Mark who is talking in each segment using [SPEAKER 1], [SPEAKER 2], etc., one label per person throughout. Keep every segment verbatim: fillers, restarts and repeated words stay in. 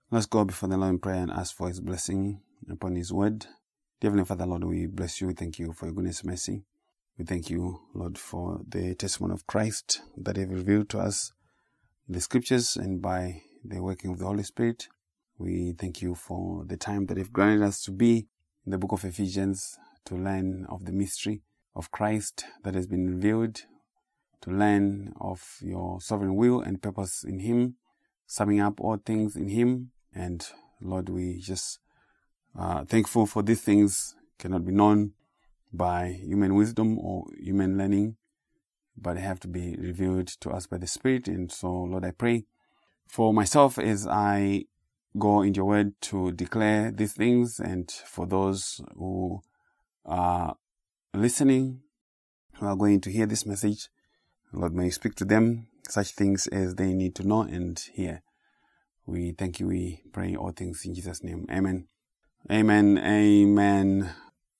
[SPEAKER 1] Let's go before the Lord in prayer and ask for His blessing upon His word. Dear Heavenly Father, Lord, we bless you. We thank you for your goodness and mercy. We thank you, Lord, for the testimony of Christ that you have revealed to us in the scriptures and by the working of the Holy Spirit. We thank you for the time that you've granted us to be in the book of Ephesians, to learn of the mystery of Christ that has been revealed, to learn of your sovereign will and purpose in Him, summing up all things in Him. And Lord, we just are thankful for these things cannot be known by human wisdom or human learning, but they have to be revealed to us by the Spirit. And so, Lord, I pray for myself as I go in your word to declare these things, and for those who are listening, who are going to hear this message, Lord, may you speak to them such things as they need to know and hear. We thank you. We pray all things in Jesus' name. Amen. Amen. Amen.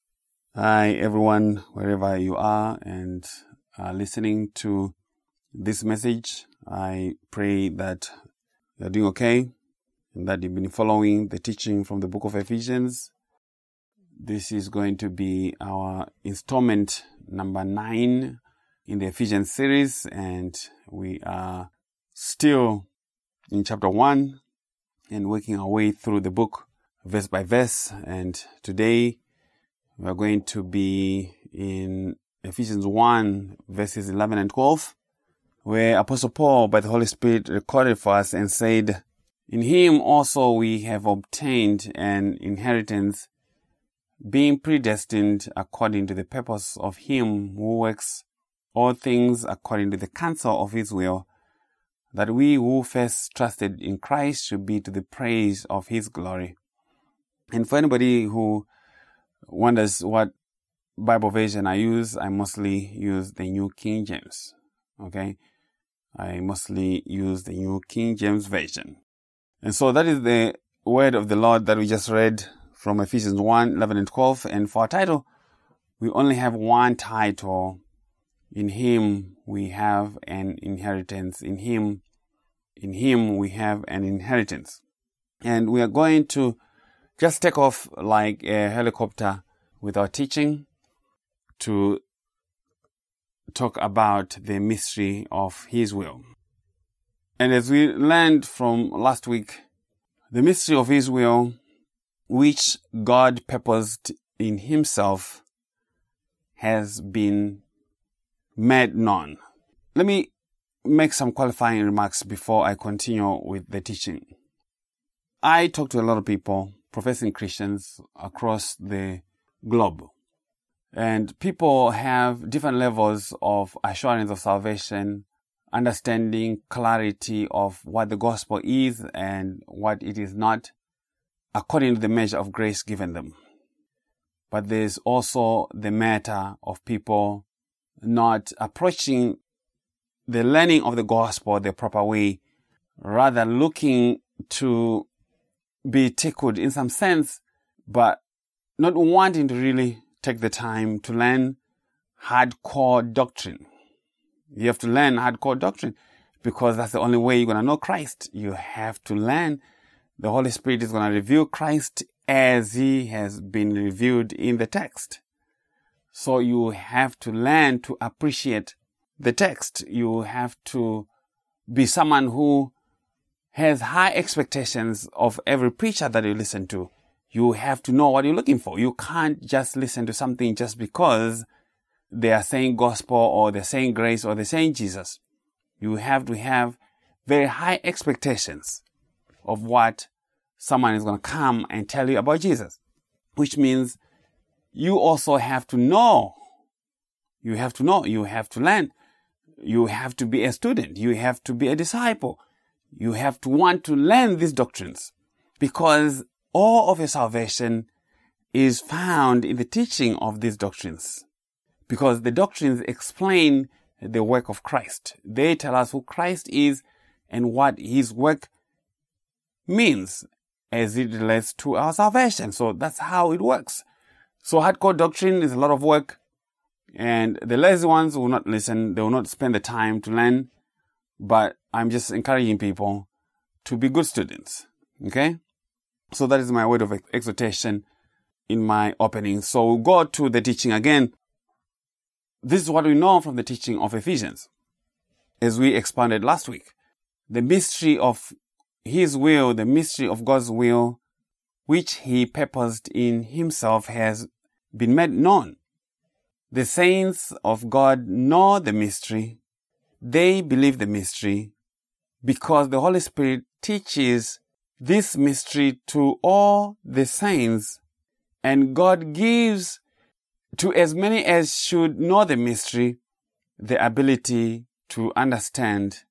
[SPEAKER 1] Hi, everyone, wherever you are and are listening to this message. I pray that you're doing okay and that you've been following the teaching from the book of Ephesians. This is going to be our installment number nine in the Ephesians series, and we are still in chapter one and working our way through the book verse by verse. And today we are going to be in Ephesians one verses eleven and twelve, where Apostle Paul by the Holy Spirit recorded for us and said, "In Him also we have obtained an inheritance, being predestined according to the purpose of Him who works all things according to the counsel of His will, that we who first trusted in Christ should be to the praise of His glory." And for anybody who wonders what Bible version I use, I mostly use the New King James. Okay? I mostly use the New King James Version. And so that is the word of the Lord that we just read from Ephesians one, eleven and twelve. And for our title, we only have one title. In Him we have an inheritance. In Him, in Him we have an inheritance. And we are going to just take off like a helicopter with our teaching to talk about the mystery of His will. And as we learned from last week, the mystery of His will, which God purposed in Himself, has been made known. Let me make some qualifying remarks before I continue with the teaching. I talk to a lot of people, professing Christians across the globe. And people have different levels of assurance of salvation, understanding, clarity of what the gospel is and what it is not, according to the measure of grace given them. But there's also the matter of people not approaching the learning of the gospel the proper way, rather looking to be tickled in some sense, but not wanting to really take the time to learn hardcore doctrine. You have to learn hardcore doctrine because that's the only way you're going to know Christ. You have to learn. The Holy Spirit is going to reveal Christ as He has been revealed in the text. So you have to learn to appreciate the text. You have to be someone who has high expectations of every preacher that you listen to. You have to know what you're looking for. You can't just listen to something just because they are saying gospel or they're saying grace or they're saying Jesus. You have to have very high expectations of what someone is going to come and tell you about Jesus, which means you also have to know. You have to know. You have to learn. You have to be a student. You have to be a disciple. You have to want to learn these doctrines, because all of your salvation is found in the teaching of these doctrines. Because the doctrines explain the work of Christ. They tell us who Christ is and what His work means as it relates to our salvation. So that's how it works. So hardcore doctrine is a lot of work, and the lazy ones will not listen. They will not spend the time to learn. But I'm just encouraging people to be good students. Okay? So that is my word of exhortation in my opening. So we'll go to the teaching again. This is what we know from the teaching of Ephesians, as we expounded last week. The mystery of His will, the mystery of God's will, which He purposed in Himself, has been made known. The saints of God know the mystery. They believe the mystery because the Holy Spirit teaches this mystery to all the saints, and God gives to as many as should know the mystery the ability to understand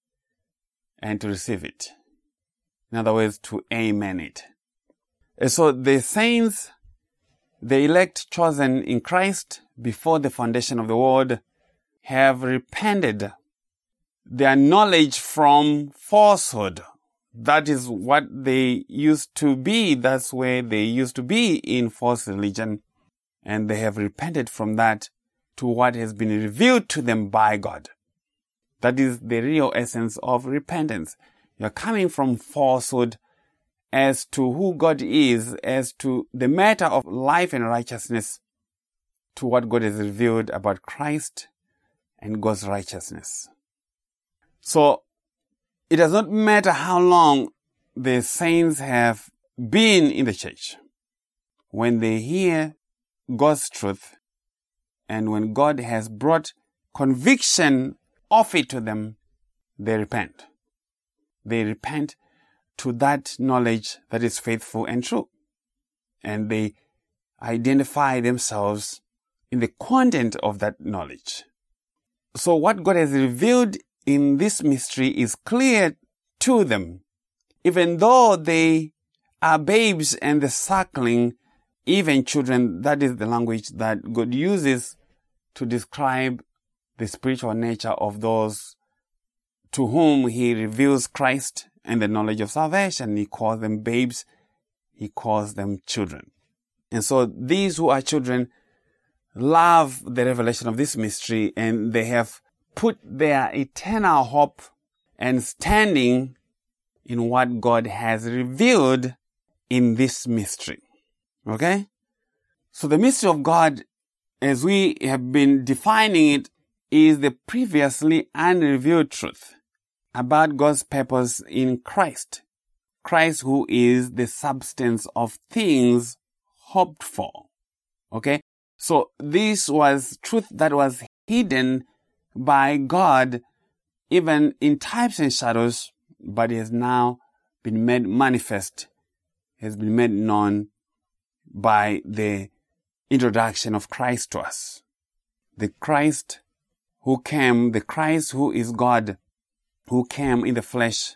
[SPEAKER 1] and to receive it. In other words, to amen it. And so the saints, the elect chosen in Christ before the foundation of the world, have repented their knowledge from falsehood. That is what they used to be. That's where they used to be in false religion. And they have repented from that to what has been revealed to them by God. That is the real essence of repentance. You're coming from falsehood as to who God is, as to the matter of life and righteousness, to what God has revealed about Christ and God's righteousness. So, it does not matter how long the saints have been in the church. When they hear God's truth, and when God has brought conviction of it to them, they repent. They repent to that knowledge that is faithful and true. And they identify themselves in the content of that knowledge. So what God has revealed in this mystery is clear to them, even though they are babes and the suckling, even children. That is the language that God uses to describe the spiritual nature of those to whom He reveals Christ and the knowledge of salvation. He calls them babes. He calls them children. And so these who are children love the revelation of this mystery, and they have put their eternal hope and standing in what God has revealed in this mystery. Okay? So the mystery of God, as we have been defining it, is the previously unrevealed truth about God's purpose in Christ. Christ, who is the substance of things hoped for. Okay? So this was truth that was hidden by God, even in types and shadows, but it has now been made manifest, has been made known by the introduction of Christ to us. The Christ who came, the Christ who is God, who came in the flesh,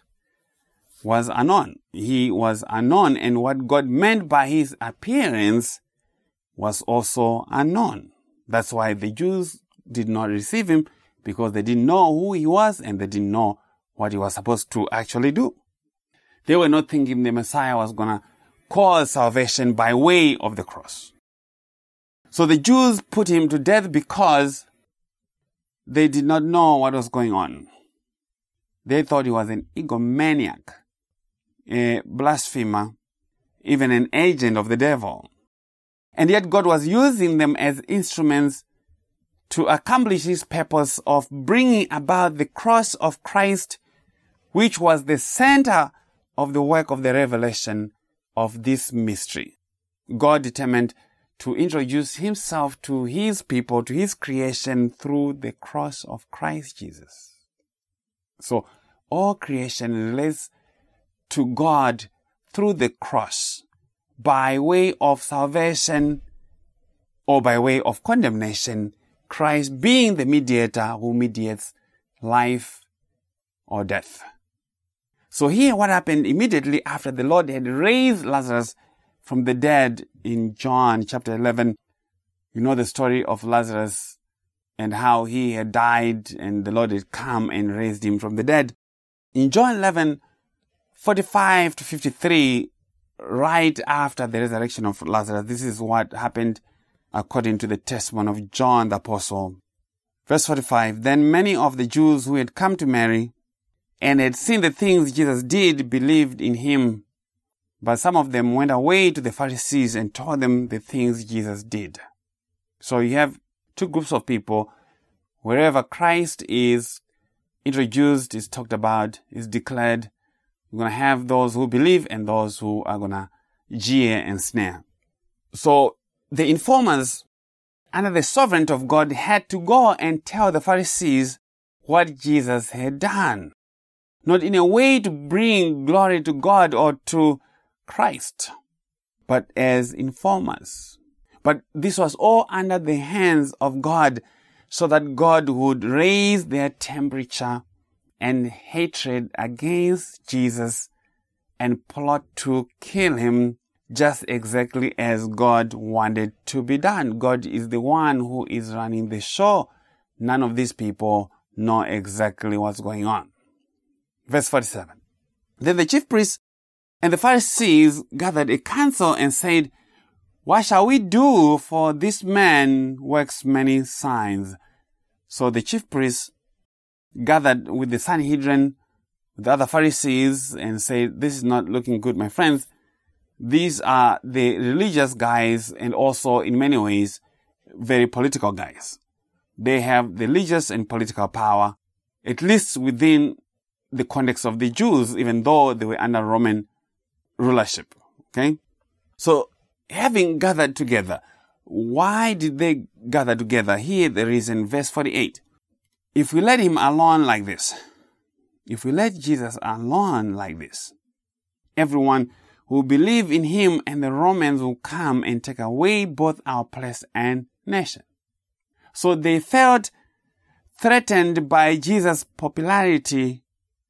[SPEAKER 1] was unknown. He was unknown, and what God meant by His appearance was also unknown. That's why the Jews did not receive Him, because they didn't know who He was and they didn't know what He was supposed to actually do. They were not thinking the Messiah was going to cause salvation by way of the cross. So the Jews put Him to death because they did not know what was going on. They thought He was an egomaniac, a blasphemer, even an agent of the devil. And yet God was using them as instruments to accomplish His purpose of bringing about the cross of Christ, which was the center of the work of the revelation of this mystery. God determined to introduce Himself to His people, to His creation, through the cross of Christ Jesus. So all creation relates to God through the cross, by way of salvation or by way of condemnation, Christ being the mediator who mediates life or death. So here what happened immediately after the Lord had raised Lazarus from the dead in John chapter eleven. You know the story of Lazarus and how he had died and the Lord had come and raised him from the dead. In John eleven, forty-five to fifty-three, right after the resurrection of Lazarus, this is what happened according to the testimony of John the Apostle. Verse forty-five, then many of the Jews who had come to Mary and had seen the things Jesus did believed in Him. But some of them went away to the Pharisees and told them the things Jesus did. So you have two groups of people. Wherever Christ is introduced, is talked about, is declared, you're going to have those who believe and those who are going to jeer and snare. So the informers, under the sovereignty of God, had to go and tell the Pharisees what Jesus had done. Not in a way to bring glory to God or to Christ, but as informers. But this was all under the hands of God, so that God would raise their temperature and hatred against Jesus and plot to kill him, just exactly as God wanted to be done. God is the one who is running the show. None of these people know exactly what's going on. Verse forty-seven. Then the chief priests and the Pharisees gathered a council and said, "What shall we do? For this man works many signs." So the chief priests gathered with the Sanhedrin, with the other Pharisees, and said, "This is not looking good, my friends. These are the religious guys and also, in many ways, very political guys. They have the religious and political power, at least within the context of the Jews, even though they were under Roman rulership." Okay? So, having gathered together, why did they gather together? Here there is in verse forty-eight. If we let him alone like this, if we let Jesus alone like this, everyone will believe in him and the Romans will come and take away both our place and nation. So they felt threatened by Jesus' popularity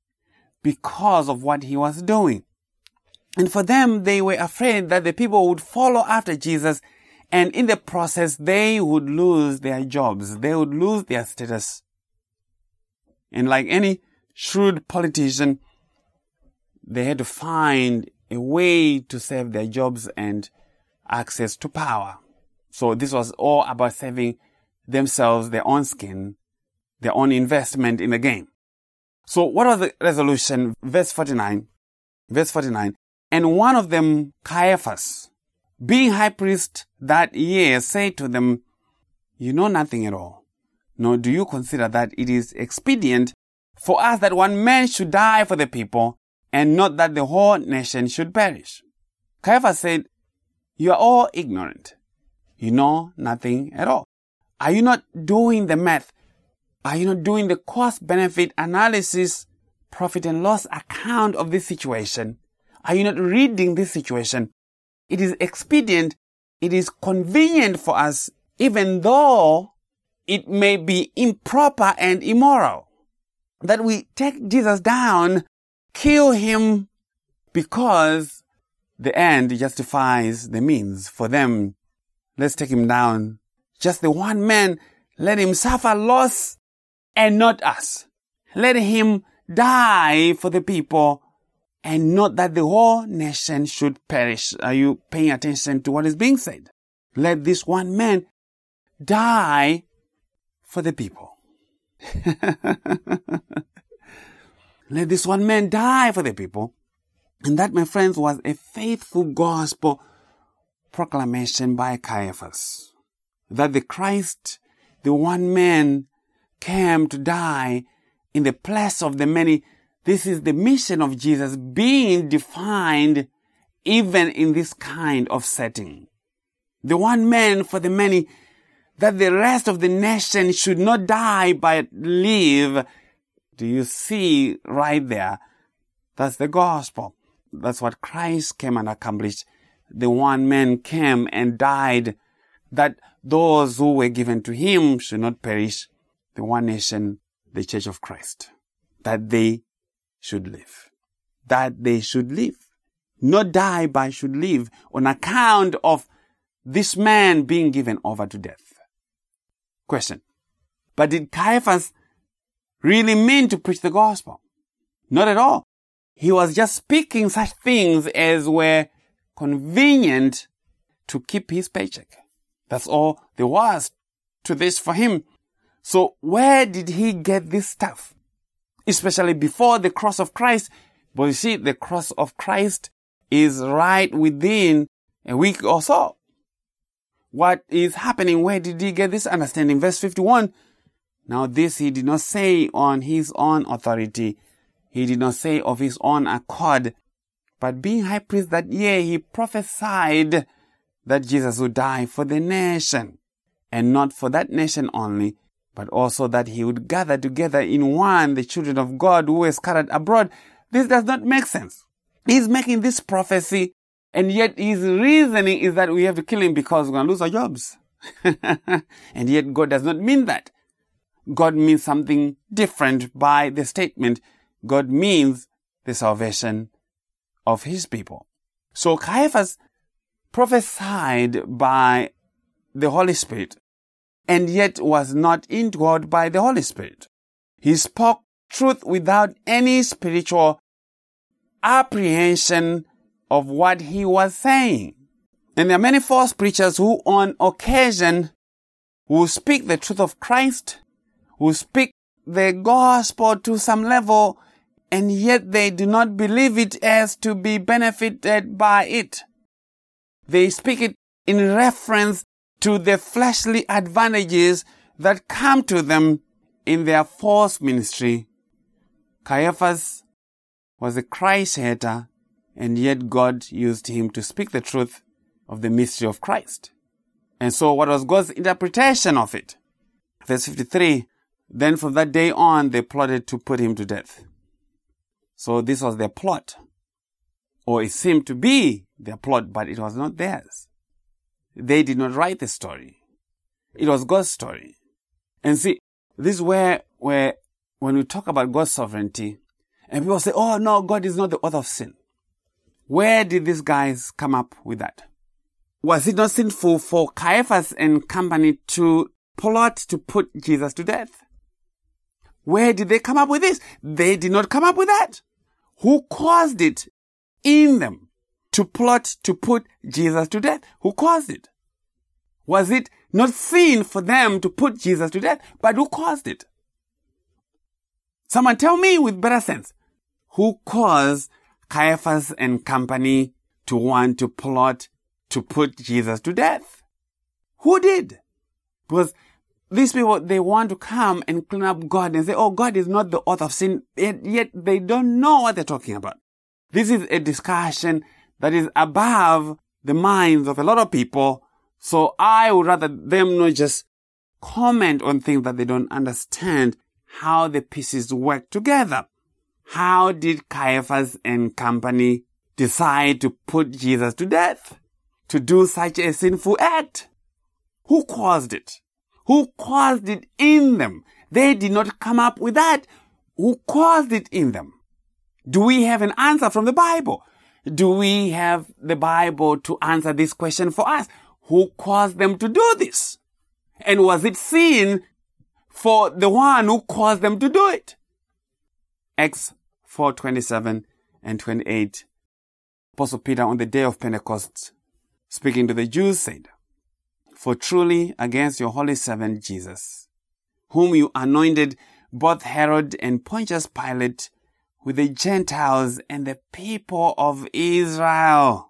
[SPEAKER 1] because of what he was doing. And for them, they were afraid that the people would follow after Jesus, and in the process, they would lose their jobs. They would lose their status. And like any shrewd politician, they had to find a way to save their jobs and access to power. So this was all about saving themselves, their own skin, their own investment in the game. So what was the resolution? Verse forty-nine. Verse forty-nine. And one of them, Caiaphas, being high priest that year, said to them, "You know nothing at all, nor do you consider that it is expedient for us that one man should die for the people, and not that the whole nation should perish." Caiaphas said, "You are all ignorant. You know nothing at all. Are you not doing the math? Are you not doing the cost-benefit analysis, profit and loss account of this situation? Are you not reading this situation? It is expedient, it is convenient for us, even though it may be improper and immoral, that we take Jesus down, kill him, because the end justifies the means. For them, let's take him down. Just the one man, let him suffer loss and not us. Let him die for the people and not that the whole nation should perish." Are you paying attention to what is being said? Let this one man die for the people. Let this one man die for the people. And that, my friends, was a faithful gospel proclamation by Caiaphas. That the Christ, the one man, came to die in the place of the many. This is the mission of Jesus being defined even in this kind of setting. The one man for the many, that the rest of the nation should not die but live. Do you see right there? That's the gospel. That's what Christ came and accomplished. The one man came and died that those who were given to him should not perish. The one nation, the Church of Christ, that they should live. That they should live. Not die, but should live on account of this man being given over to death. Question. But did Caiaphas really mean to preach the gospel? Not at all. He was just speaking such things as were convenient to keep his paycheck. That's all there was to this for him. So where did he get this stuff? Especially before the cross of Christ. But you see, the cross of Christ is right within a week or so. What is happening? Where did he get this understanding? Verse fifty-one. Now this he did not say on his own authority. He did not say of his own accord. But being high priest that year, he prophesied that Jesus would die for the nation. And not for that nation only, but also that he would gather together in one the children of God who were scattered abroad. This does not make sense. He's making this prophecy, and yet his reasoning is that we have to kill him because we're going to lose our jobs. And yet God does not mean that. God means something different by the statement. God means the salvation of his people. So Caiaphas prophesied by the Holy Spirit, and yet was not indwelt by the Holy Spirit. He spoke truth without any spiritual apprehension of what he was saying. And there are many false preachers who on occasion will speak the truth of Christ, will speak the gospel to some level, and yet they do not believe it as to be benefited by it. They speak it in reference to the fleshly advantages that come to them in their false ministry. Caiaphas was a Christ hater, and yet God used him to speak the truth of the mystery of Christ. And so what was God's interpretation of it? Verse fifty-three, then from that day on they plotted to put him to death. So this was their plot. Or it seemed to be their plot, but it was not theirs. They did not write the story. It was God's story. And see, this is where, where when we talk about God's sovereignty, and people say, oh no, God is not the author of sin. Where did these guys come up with that? Was it not sinful for Caiaphas and company to plot to put Jesus to death? Where did they come up with this? They did not come up with that. Who caused it in them to plot to put Jesus to death? Who caused it? Was it not sin for them to put Jesus to death? But who caused it? Someone tell me with better sense. Who caused Caiaphas and company to want to plot to put Jesus to death? Who did? Because these people, they want to come and clean up God and say, oh, God is not the author of sin, yet, yet they don't know what they're talking about. This is a discussion that is above the minds of a lot of people. So I would rather them not just comment on things that they don't understand how the pieces work together. How did Caiaphas and company decide to put Jesus to death? To do such a sinful act? Who caused it? Who caused it in them? They did not come up with that. Who caused it in them? Do we have an answer from the Bible? Do we have the Bible to answer this question for us? Who caused them to do this? And was it sin for the one who caused them to do it? Acts four twenty-seven and twenty-eight. Apostle Peter on the day of Pentecost, speaking to the Jews, said, for truly against your holy servant Jesus, whom you anointed, both Herod and Pontius Pilate, with the Gentiles and the people of Israel.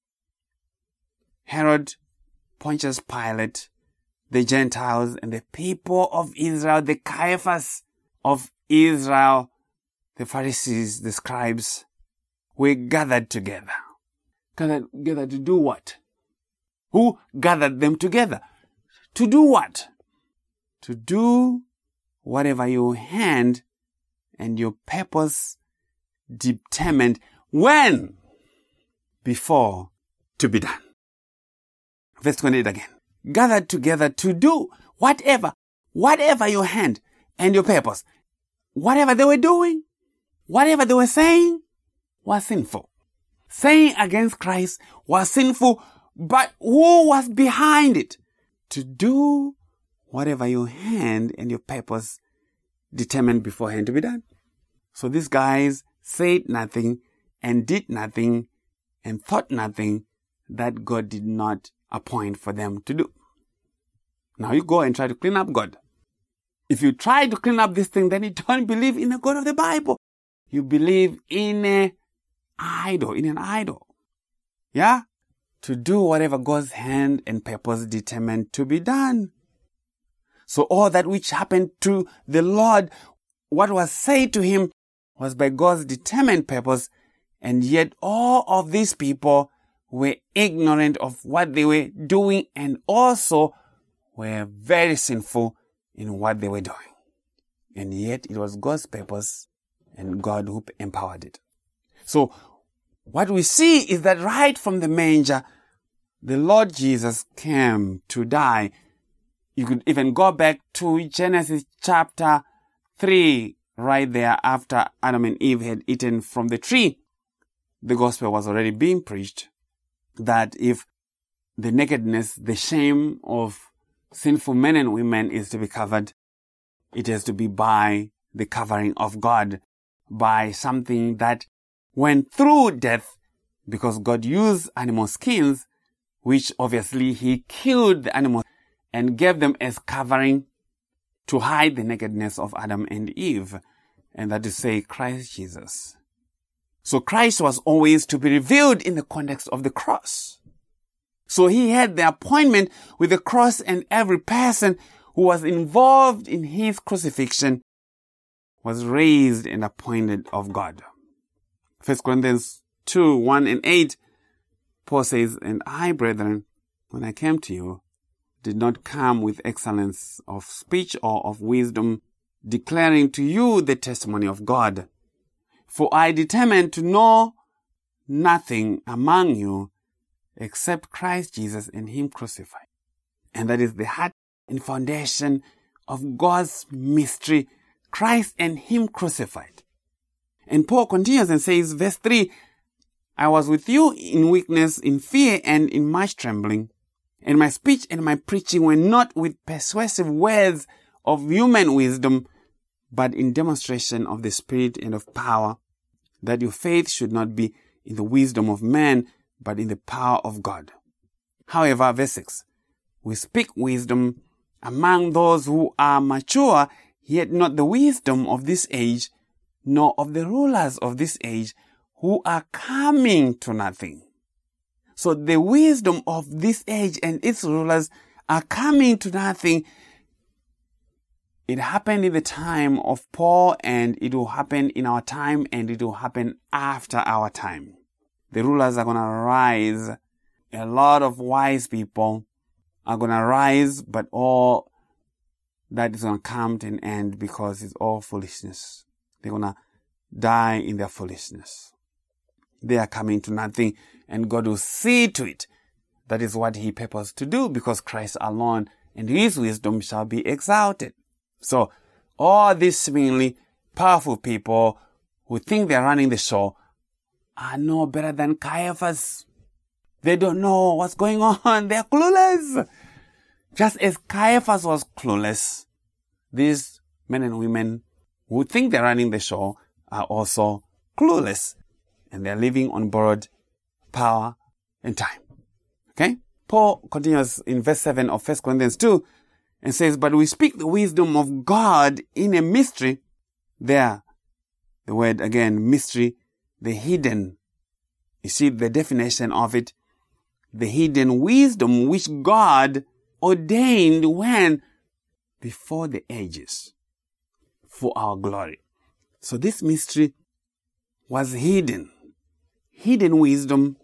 [SPEAKER 1] Herod, Pontius Pilate, the Gentiles and the people of Israel, the Caiaphas of Israel, the Pharisees, the scribes, were gathered together. Gathered together to do what? Who gathered them together? To do what? To do whatever your hand and your purpose determined when? Before to be done. Verse twenty-eight again. Gathered together to do whatever, whatever your hand and your purpose, whatever they were doing, whatever they were saying was sinful. Saying against Christ was sinful, but who was behind it? To do whatever your hand and your purpose determined beforehand to be done. So these guys said nothing and did nothing and thought nothing that God did not appoint for them to do. Now you go and try to clean up God. If you try to clean up this thing, then you don't believe in the God of the Bible. You believe in a idol, in an idol. Yeah? To do whatever God's hand and purpose determined to be done. So all that which happened to the Lord, what was said to him, was by God's determined purpose, and yet all of these people were ignorant of what they were doing and also were very sinful in what they were doing. And yet it was God's purpose and God who empowered it. So what we see is that right from the manger, the Lord Jesus came to die. You could even go back to Genesis chapter three, right there after Adam and Eve had eaten from the tree. The gospel was already being preached that if the nakedness, the shame of sinful men and women is to be covered, it has to be by the covering of God, by something that went through death, because God used animal skins, which obviously he killed the animals and gave them as covering to hide the nakedness of Adam and Eve, and that is to say Christ Jesus. So Christ was always to be revealed in the context of the cross. So he had the appointment with the cross, and every person who was involved in his crucifixion was raised and appointed of God. First Corinthians two, one and eight, Paul says, "And I, brethren, when I came to you, did not come with excellence of speech or of wisdom, declaring to you the testimony of God. For I determined to know nothing among you except Christ Jesus and him crucified." And that is the heart and foundation of God's mystery, Christ and him crucified. And Paul continues and says, verse three, "I was with you in weakness, in fear, and in much trembling. And my speech and my preaching were not with persuasive words of human wisdom, but in demonstration of the Spirit and of power, that your faith should not be in the wisdom of man, but in the power of God." However, verse six, "We speak wisdom among those who are mature, yet not the wisdom of this age, nor of the rulers of this age, who are coming to nothing." So the wisdom of this age and its rulers are coming to nothing. It happened in the time of Paul, and it will happen in our time, and it will happen after our time. The rulers are going to rise. A lot of wise people are going to rise, but all that is going to come to an end because it's all foolishness. They're going to die in their foolishness. They are coming to nothing, and God will see to it. That is what he purposed to do, because Christ alone and his wisdom shall be exalted. So all these seemingly powerful people who think they're running the show are no better than Caiaphas. They don't know what's going on. They're clueless. Just as Caiaphas was clueless, these men and women who think they're running the show are also clueless. And they're living on borrowed power and time. Okay? Paul continues in verse seven of First Corinthians two and says, "But we speak the wisdom of God in a mystery." There, the word again, mystery, the hidden. You see the definition of it. The hidden wisdom which God ordained when? Before the ages, for our glory. So this mystery was hidden. Hidden wisdom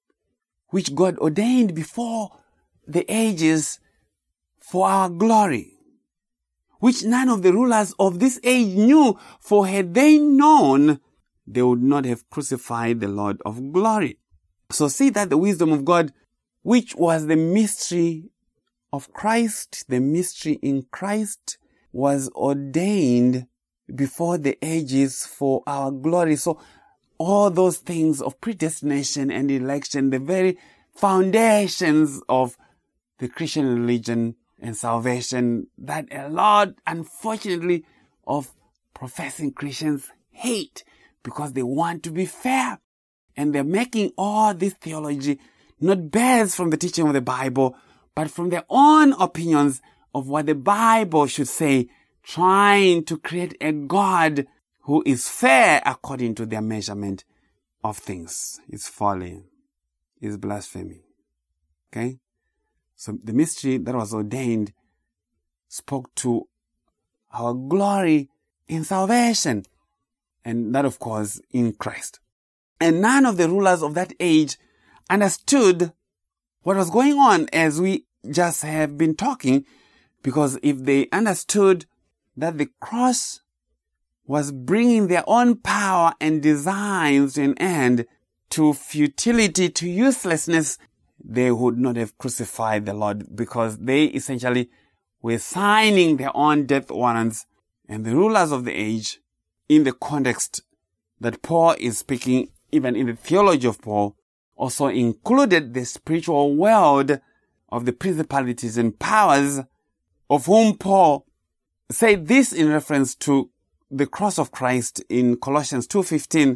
[SPEAKER 1] which God ordained before the ages for our glory, which none of the rulers of this age knew, for had they known, they would not have crucified the Lord of glory. So see that the wisdom of God, which was the mystery of Christ, the mystery in Christ, was ordained before the ages for our glory. So all those things of predestination and election, the very foundations of the Christian religion and salvation that a lot, unfortunately, of professing Christians hate because they want to be fair. And they're making all this theology not based from the teaching of the Bible, but from their own opinions of what the Bible should say, trying to create a God who is fair according to their measurement of things. It's folly. is blasphemy. Okay? So the mystery that was ordained spoke to our glory in salvation. And that, of course, in Christ. And none of the rulers of that age understood what was going on, as we just have been talking, because if they understood that the cross was bringing their own power and designs to an end, to futility, to uselessness, they would not have crucified the Lord, because they essentially were signing their own death warrants. And the rulers of the age, in the context that Paul is speaking, even in the theology of Paul, also included the spiritual world of the principalities and powers, of whom Paul said this in reference to the cross of Christ in Colossians two fifteen.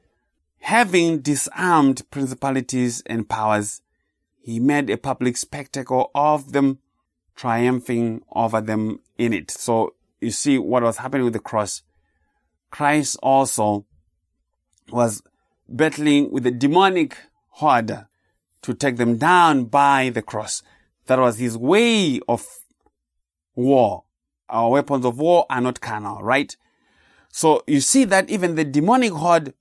[SPEAKER 1] Having disarmed principalities and powers, he made a public spectacle of them, triumphing over them in it. So you see what was happening with the cross. Christ also was battling with the demonic horde to take them down by the cross. That was his way of war. Our weapons of war are not carnal, right? So you see that even the demonic horde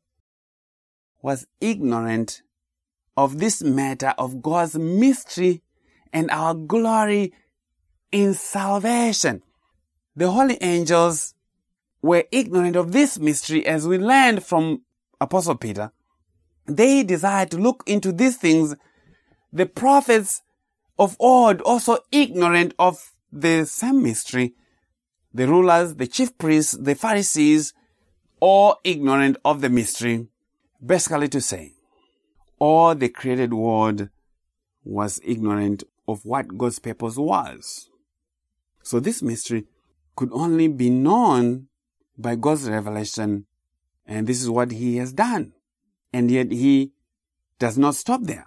[SPEAKER 1] was ignorant of this matter of God's mystery and our glory in salvation. The holy angels were ignorant of this mystery, as we learned from Apostle Peter. They desired to look into these things. The prophets of old also ignorant of the same mystery. The rulers, the chief priests, the Pharisees, all ignorant of the mystery. Basically to say, all the created world was ignorant of what God's purpose was. So this mystery could only be known by God's revelation, and this is what he has done. And yet he does not stop there.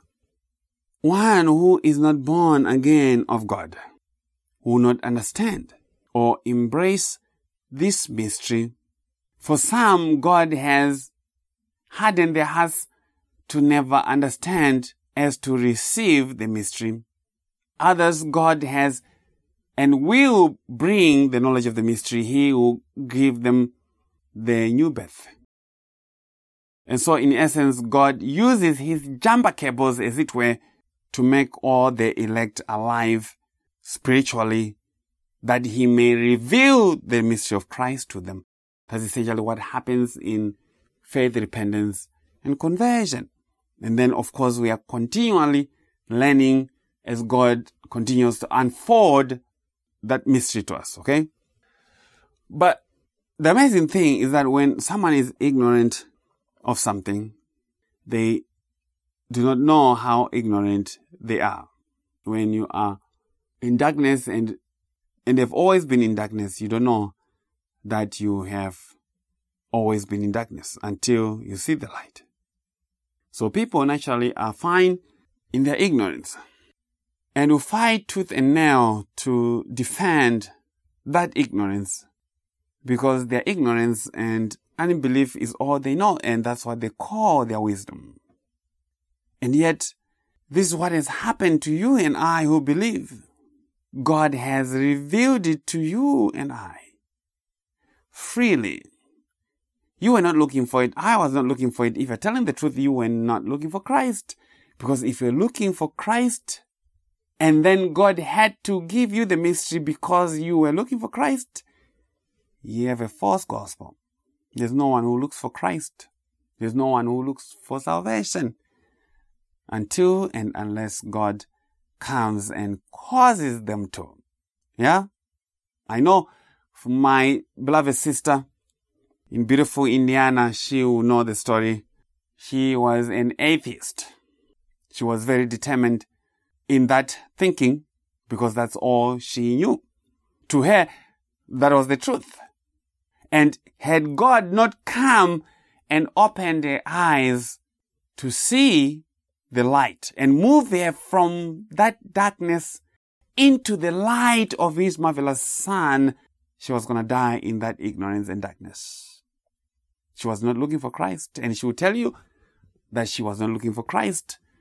[SPEAKER 1] One who is not born again of God will not understand or embrace this mystery. For some, God has hardened their hearts to never understand as to receive the mystery. Others, God has and will bring the knowledge of the mystery. He will give them the new birth. And so, in essence, God uses his jumper cables, as it were, to make all the elect alive spiritually, that he may reveal the mystery of Christ to them. That's essentially what happens in faith, repentance, and conversion. And then, of course, we are continually learning as God continues to unfold that mystery to us, okay? But the amazing thing is that when someone is ignorant of something, they do not know how ignorant they are. When you are in darkness and and have always been in darkness, you don't know that you have always been in darkness until you see the light. So people naturally are fine in their ignorance and will fight tooth and nail to defend that ignorance, because their ignorance and unbelief is all they know, and that's what they call their wisdom. And yet, this is what has happened to you and I who believe. God has revealed it to you and I freely. You were not looking for it. I was not looking for it. If you're telling the truth, you were not looking for Christ. Because if you're looking for Christ, and then God had to give you the mystery because you were looking for Christ, you have a false gospel. There's no one who looks for Christ. There's no one who looks for salvation until and unless God comes and causes them to. Yeah? I know from my beloved sister in beautiful Indiana, she will know the story. She was an atheist. She was very determined in that thinking because that's all she knew. To her, that was the truth. And had God not come and opened her eyes to see the light and move her from that darkness into the light of his marvelous Son, she was going to die in that ignorance and darkness. She was not looking for Christ, and she will tell you that she was not looking for Christ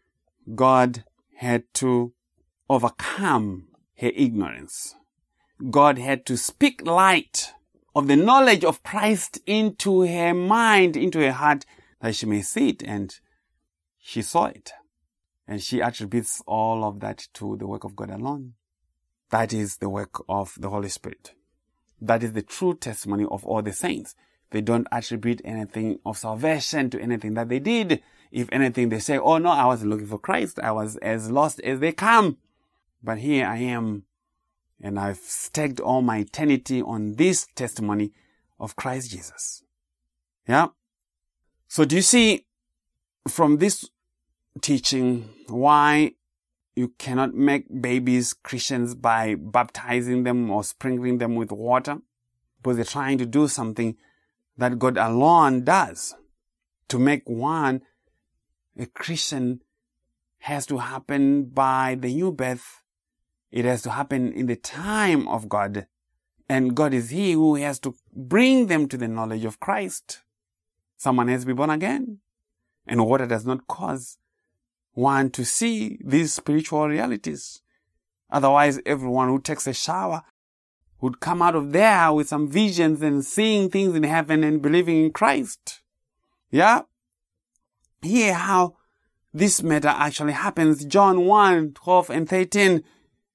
[SPEAKER 1] God had to overcome her ignorance. God had to speak light of the knowledge of Christ into her mind, into her heart, that she may see it, and she saw it. And she attributes all of that to the work of God alone. That is the work of the Holy Spirit. That is the true testimony of all the saints. They don't attribute anything of salvation to anything that they did. If anything, they say, oh no, I wasn't looking for Christ. I was as lost as they come. But here I am, and I've staked all my eternity on this testimony of Christ Jesus. Yeah? So do you see from this teaching why you cannot make babies Christians by baptizing them or sprinkling them with water? Because they're trying to do something that God alone does. To make one a Christian has to happen by the new birth. It has to happen in the time of God. And God is He who has to bring them to the knowledge of Christ. Someone has to be born again. And water does not cause one to see these spiritual realities. Otherwise, everyone who takes a shower would come out of there with some visions and seeing things in heaven and believing in Christ. Yeah? Hear how this matter actually happens. John one, twelve and thirteen.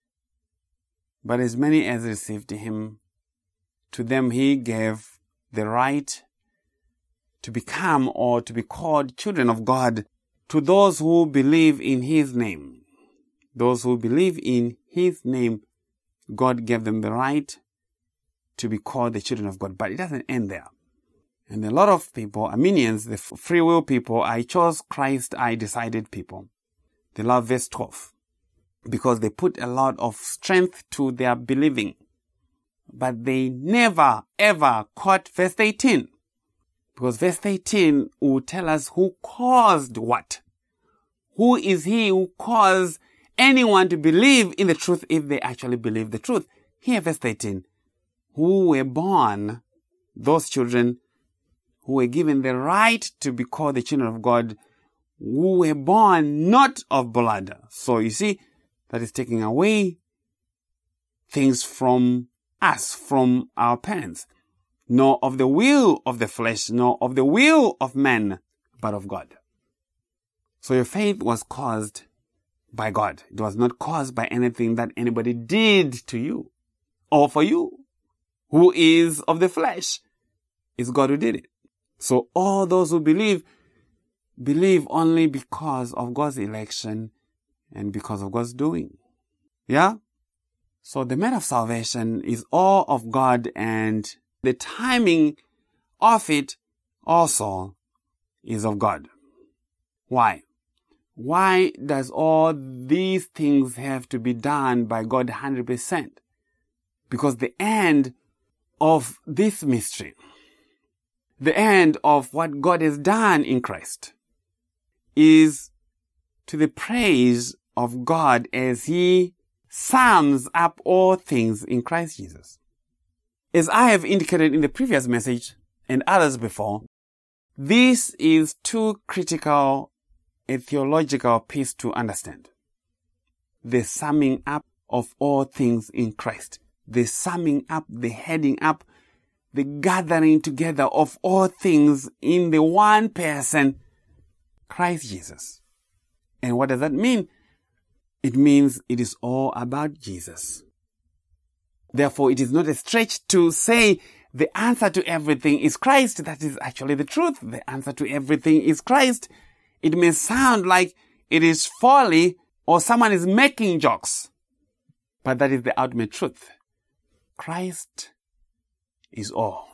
[SPEAKER 1] But as many as received Him, to them He gave the right to become or to be called children of God, to those who believe in His name. Those who believe in His name, God gave them the right to be called the children of God. But it doesn't end there. And a lot of people, Arminians, the free will people, I chose Christ, I decided people. They love verse twelve because they put a lot of strength to their believing. But they never, ever caught verse eighteen. Because verse eighteen will tell us who caused what. Who is He who caused anyone to believe in the truth if they actually believe the truth? Here, verse eighteen. Who were born, those children who were given the right to be called the children of God, who were born not of blood. So you see, that is taking away things from us, from our parents. Nor of the will of the flesh, nor of the will of man, but of God. So your faith was caused by God. It was not caused by anything that anybody did to you or for you. Who is of the flesh? It's God who did it. So all those who believe, believe only because of God's election and because of God's doing. Yeah? So the matter of salvation is all of God, and the timing of it also is of God. Why? Why does all these things have to be done by God one hundred percent? Because the end of this mystery, the end of what God has done in Christ, is to the praise of God as He sums up all things in Christ Jesus. As I have indicated in the previous message and others before, this is too critical a theological piece to understand. The summing up of all things in Christ. The summing up, the heading up, the gathering together of all things in the one person, Christ Jesus. And what does that mean? It means it is all about Jesus. Therefore, it is not a stretch to say the answer to everything is Christ. That is actually the truth. The answer to everything is Christ. It may sound like it is folly or someone is making jokes, but that is the ultimate truth. Christ is all.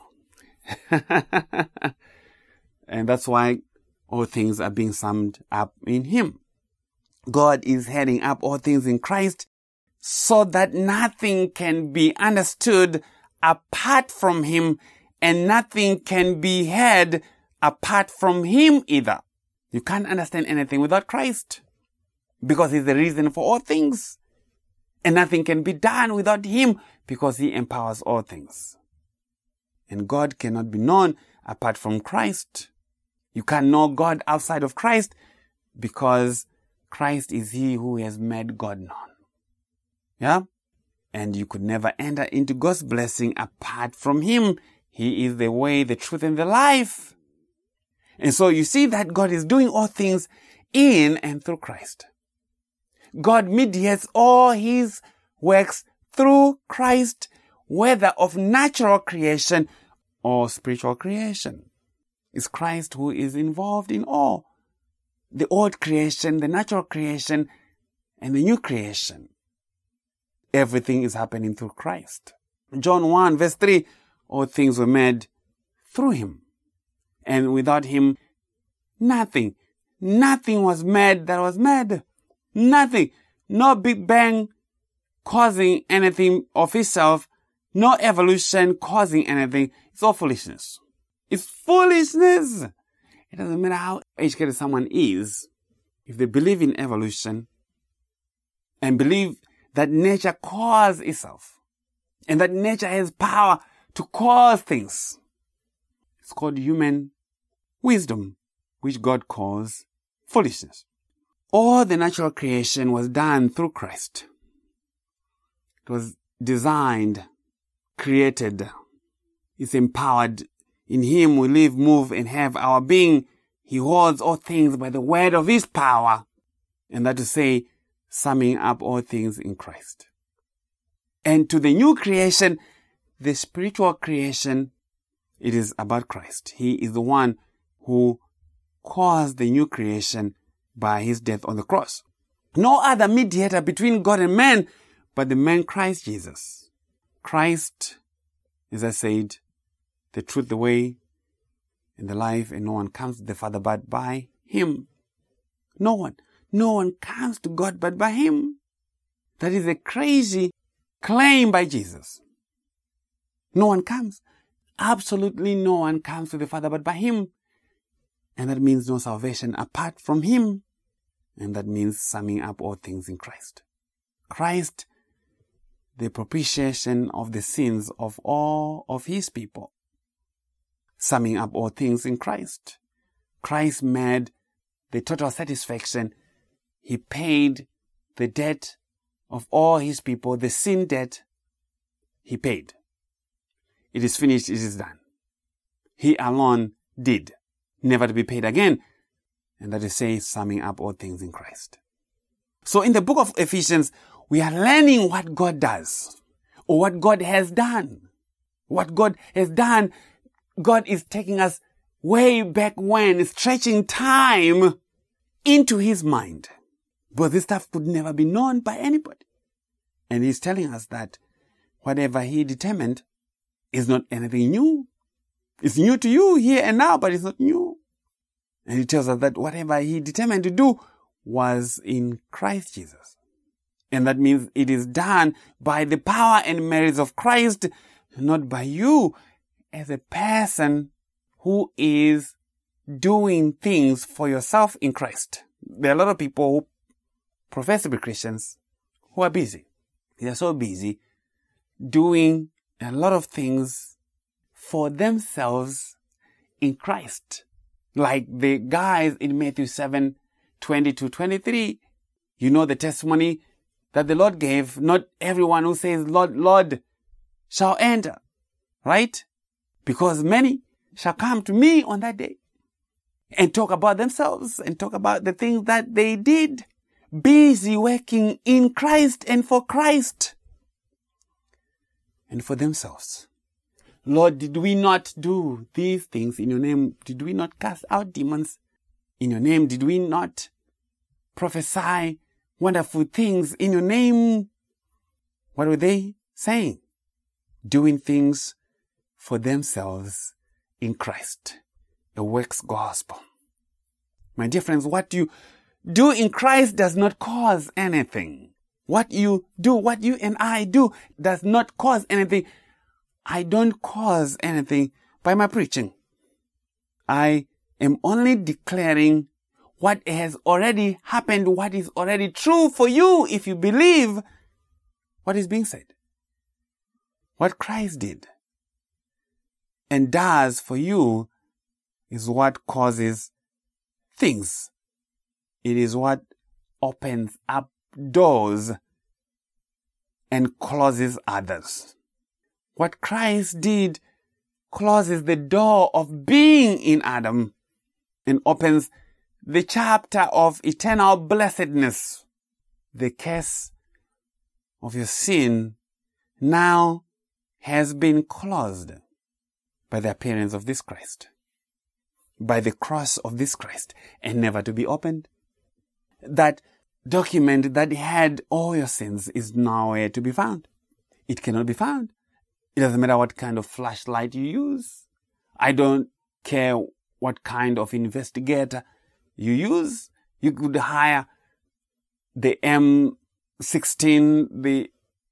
[SPEAKER 1] And that's why all things are being summed up in Him. God is heading up all things in Christ so that nothing can be understood apart from Him, and nothing can be heard apart from Him either. You can't understand anything without Christ, because He's the reason for all things. And nothing can be done without Him, because He empowers all things. And God cannot be known apart from Christ. You can't know God outside of Christ, because Christ is he who has made God known. Yeah? And you could never enter into God's blessing apart from him. He is the way, the truth, and the life. And so you see that God is doing all things in and through Christ. God mediates all his works through Christ, whether of natural creation or spiritual creation. It's Christ who is involved in all. The old creation, the natural creation, and the new creation. Everything is happening through Christ. John one verse three, all things were made through him. And without him, nothing, nothing was made that was made. Nothing. No Big Bang causing anything of itself. No evolution causing anything. It's all foolishness. It's foolishness. It doesn't matter how educated someone is. If they believe in evolution and believe that nature causes itself and that nature has power to cause things, it's called human wisdom, which God calls foolishness. All the natural creation was done through Christ. It was designed, created. It's empowered. In him we live, move, and have our being. He holds all things by the word of his power. And that to say, summing up all things in Christ. And to the new creation, the spiritual creation, it is about Christ. He is the one who caused the new creation by his death on the cross. No other mediator between God and man but the man Christ Jesus. Christ, as I said, the truth, the way, and the life, and no one comes to the Father but by him. No one. No one comes to God but by him. That is a crazy claim by Jesus. No one comes. Absolutely no one comes to the Father but by him. And that means no salvation apart from him. And that means summing up all things in Christ. Christ, the propitiation of the sins of all of his people. Summing up all things in Christ. Christ made the total satisfaction. He paid the debt of all his people, the sin debt. He paid. It is finished, it is done. He alone did, never to be paid again. And that is say, summing up all things in Christ. So in the book of Ephesians, we are learning what God does, or what God has done. What God has done, God is taking us way back when, stretching time into his mind. But this stuff could never be known by anybody. And he's telling us that whatever he determined is not anything new. It's new to you here and now, but it's not new. And he tells us that whatever he determined to do was in Christ Jesus. And that means it is done by the power and merits of Christ, not by you as a person who is doing things for yourself in Christ. There are a lot of people who profess to be Christians who are busy. They are so busy doing a lot of things for themselves in Christ. Like the guys in Matthew seven, twenty to twenty-three. You know the testimony that the Lord gave. Not everyone who says, Lord, Lord, shall enter. Right? Because many shall come to me on that day and talk about themselves and talk about the things that they did. Busy working in Christ and for Christ and for themselves. Lord, did we not do these things in your name? Did we not cast out demons in your name? Did we not prophesy wonderful things in your name? What were they saying? Doing things for themselves in Christ. A works gospel. My dear friends, what you do in Christ does not cause anything. What you do, what you and I do does not cause anything. I don't cause anything by my preaching. I am only declaring what has already happened, what is already true for you if you believe what is being said. What Christ did and does for you is what causes things. It is what opens up doors and closes others. What Christ did closes the door of being in Adam and opens the chapter of eternal blessedness. The curse of your sin now has been closed by the appearance of this Christ, by the cross of this Christ, and never to be opened. That document that had all your sins is nowhere to be found. It cannot be found. It doesn't matter what kind of flashlight you use. I don't care what kind of investigator you use. You could hire the M sixteen, the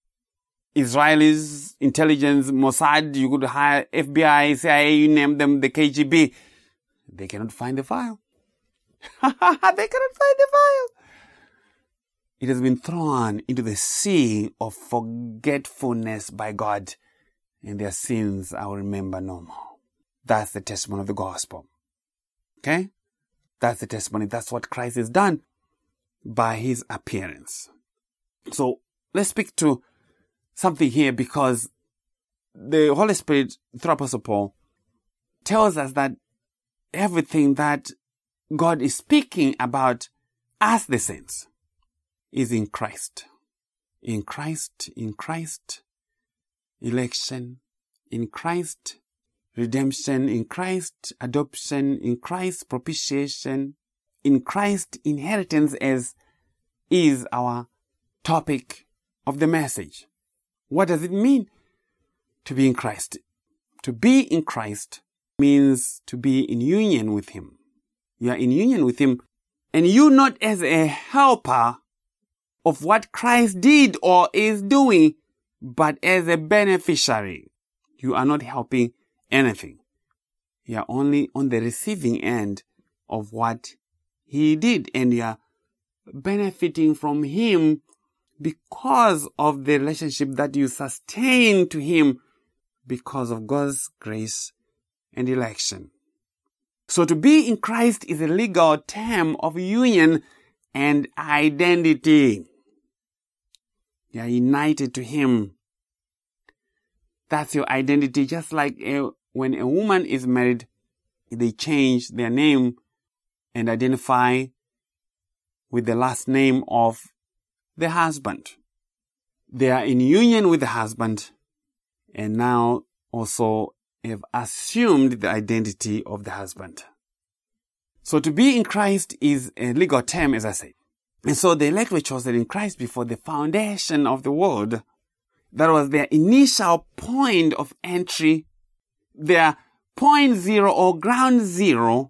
[SPEAKER 1] Israelis, intelligence, Mossad. You could hire F B I, C I A, you name them, the K G B. They cannot find the file. They cannot find the file. It has been thrown into the sea of forgetfulness by God, and their sins I will remember no more. That's the testimony of the gospel. Okay? That's the testimony. That's what Christ has done by his appearance. So let's speak to something here, because the Holy Spirit, through Apostle Paul, tells us that everything that God is speaking about as the saints is in Christ. In Christ, in Christ, election, in Christ, redemption, in Christ, adoption, in Christ, propitiation, in Christ, inheritance, as is our topic of the message. What does it mean to be in Christ? To be in Christ means to be in union with him. You are in union with him, and you not as a helper of what Christ did or is doing, but as a beneficiary. You are not helping anything. You are only on the receiving end of what he did, and you are benefiting from him because of the relationship that you sustain to him because of God's grace and election. So to be in Christ is a legal term of union and identity. You are united to him. That's your identity. Just like a, when a woman is married, they change their name and identify with the last name of the husband. They are in union with the husband, and now also have assumed the identity of the husband. So to be in Christ is a legal term, as I said. And so the elect were chosen in Christ before the foundation of the world. That was their initial point of entry, their point zero or ground zero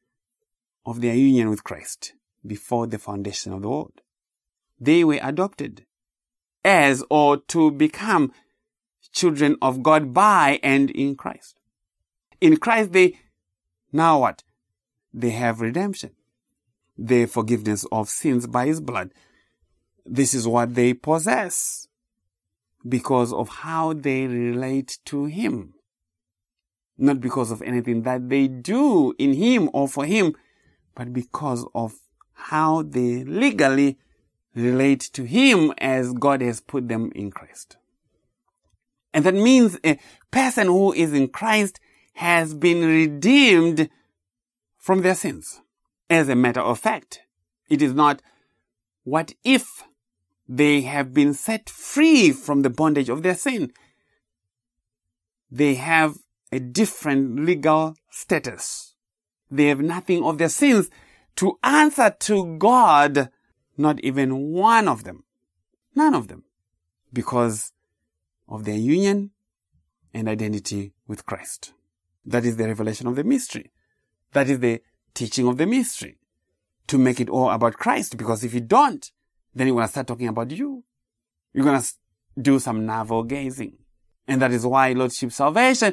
[SPEAKER 1] of their union with Christ before the foundation of the world. They were adopted as or to become children of God by and in Christ. In Christ, they, now what? They have redemption. The forgiveness of sins by his blood. This is what they possess because of how they relate to him. Not because of anything that they do in him or for him, but because of how they legally relate to him as God has put them in Christ. And that means a person who is in Christ has been redeemed from their sins. As a matter of fact, it is not what if they have been set free from the bondage of their sin. They have a different legal status. They have nothing of their sins to answer to God, not even one of them. None of them. Because of their union and identity with Christ. That is the revelation of the mystery. That is the teaching of the mystery. To make it all about Christ. Because if you don't, then you're going to start talking about you. You're going to do some navel gazing. And that is why Lordship salvation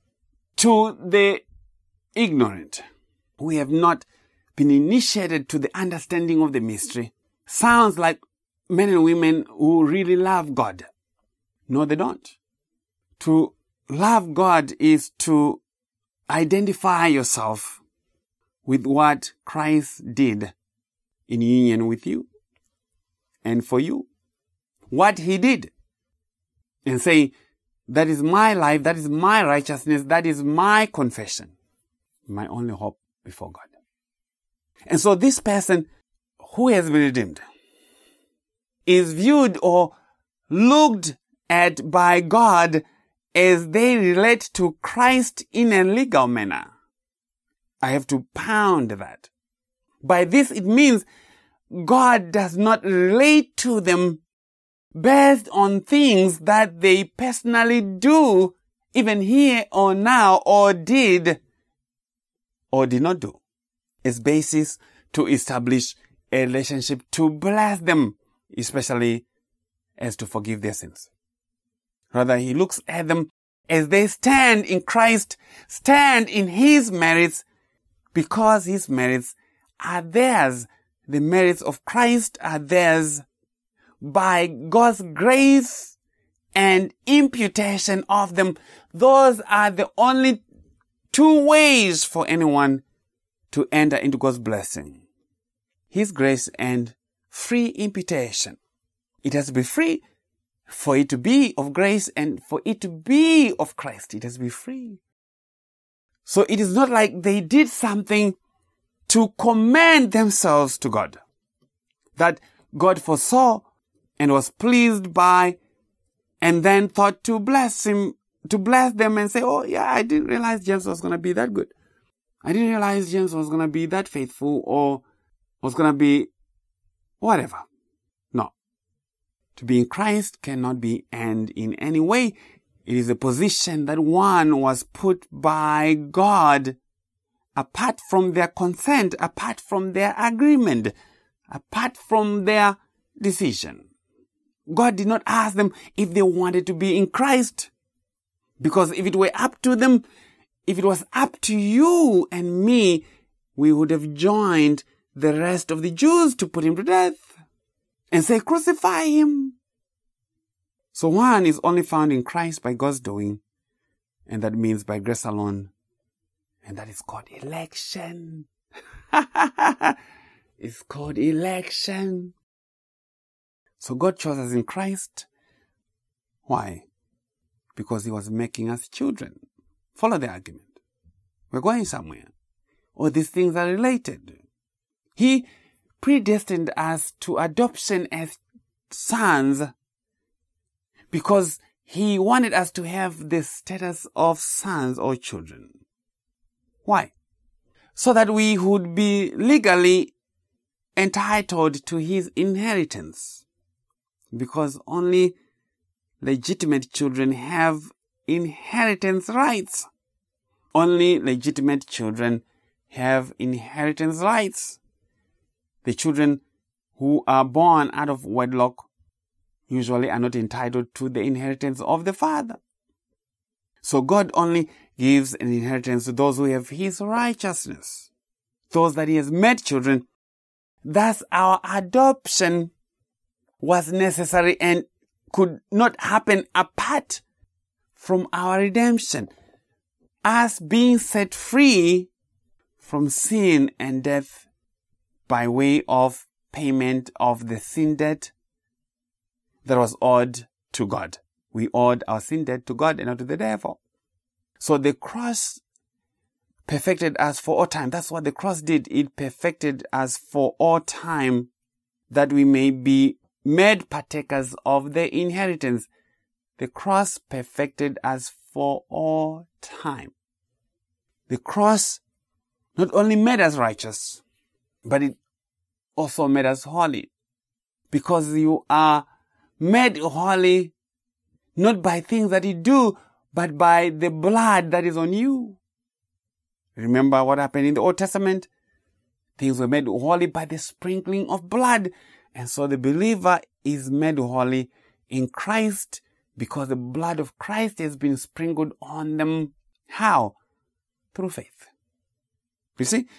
[SPEAKER 1] to the ignorant who have not been initiated to the understanding of the mystery sounds like men and women who really love God. No, they don't. To love God is to identify yourself with what Christ did in union with you. and for you. What he did. And say, that is my life, that is my righteousness, that is my confession. My only hope before God. And so this person who has been redeemed is viewed or looked at by God as they relate to Christ in a legal manner. I have to pound that. By this it means God does not relate to them based on things that they personally do, even here or now, or did or did not do, as basis to establish a relationship to bless them, especially as to forgive their sins. Rather, he looks at them as they stand in Christ, stand in his merits, because his merits are theirs. The merits of Christ are theirs by God's grace and imputation of them. Those are the only two ways for anyone to enter into God's blessing. His grace and free imputation. It has to be free for it to be of grace, and for it to be of Christ, it has to be free. So it is not like they did something to commend themselves to God, that God foresaw and was pleased by, and then thought to bless him, to bless them and say, oh yeah, I didn't realize James was going to be that good. I didn't realize James was going to be that faithful, or was going to be whatever. No. To be in Christ cannot be earned in any way. It is a position that one was put by God apart from their consent, apart from their agreement, apart from their decision. God did not ask them if they wanted to be in Christ. Because if it were up to them, if it was up to you and me, we would have joined the rest of the Jews to put him to death and say, crucify him. So one is only found in Christ by God's doing, and that means by grace alone. And that is called election. It's called election. So God chose us in Christ. Why? Because he was making us children. Follow the argument. We're going somewhere. All these things are related. He predestined us to adoption as sons because he wanted us to have the status of sons or children. Why? So that we would be legally entitled to his inheritance. Because only legitimate children have inheritance rights. Only legitimate children have inheritance rights. The children who are born out of wedlock usually are not entitled to the inheritance of the father. So God only gives an inheritance to those who have his righteousness, those that he has made children. Thus our adoption was necessary and could not happen apart from our redemption. Us being set free from sin and death by way of payment of the sin debt that was owed to God. We owed our sin debt to God and not to the devil. So the cross perfected us for all time. That's what the cross did. It perfected us for all time, that we may be made partakers of the inheritance. The cross perfected us for all time. The cross not only made us righteous, but it also made us holy. Because you are made holy not by things that you do, but by the blood that is on you. Remember what happened in the Old Testament? Things were made holy by the sprinkling of blood. And so the believer is made holy in Christ because the blood of Christ has been sprinkled on them. How? Through faith. You see,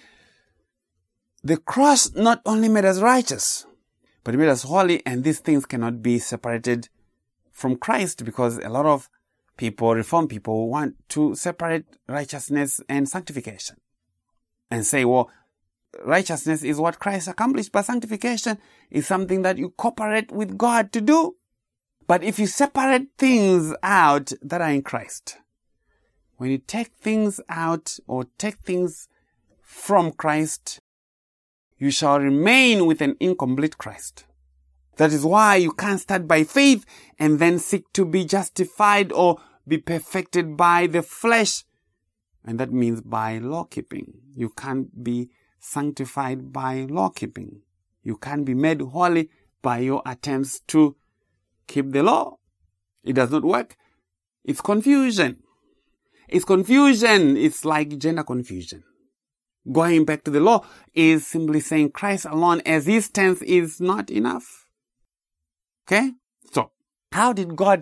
[SPEAKER 1] the cross not only made us righteous, but it made us holy, and these things cannot be separated from Christ, because a lot of people, Reformed people, want to separate righteousness and sanctification and say, well, righteousness is what Christ accomplished, but sanctification is something that you cooperate with God to do. But if you separate things out that are in Christ, when you take things out or take things from Christ, you shall remain with an incomplete Christ. That is why you can't start by faith and then seek to be justified or be perfected by the flesh. And that means by law keeping. You can't be sanctified by law keeping. You can't be made holy by your attempts to keep the law. It does not work. It's confusion. It's confusion. It's like gender confusion. Going back to the law is simply saying Christ alone as he stands is not enough. Okay? So, how did God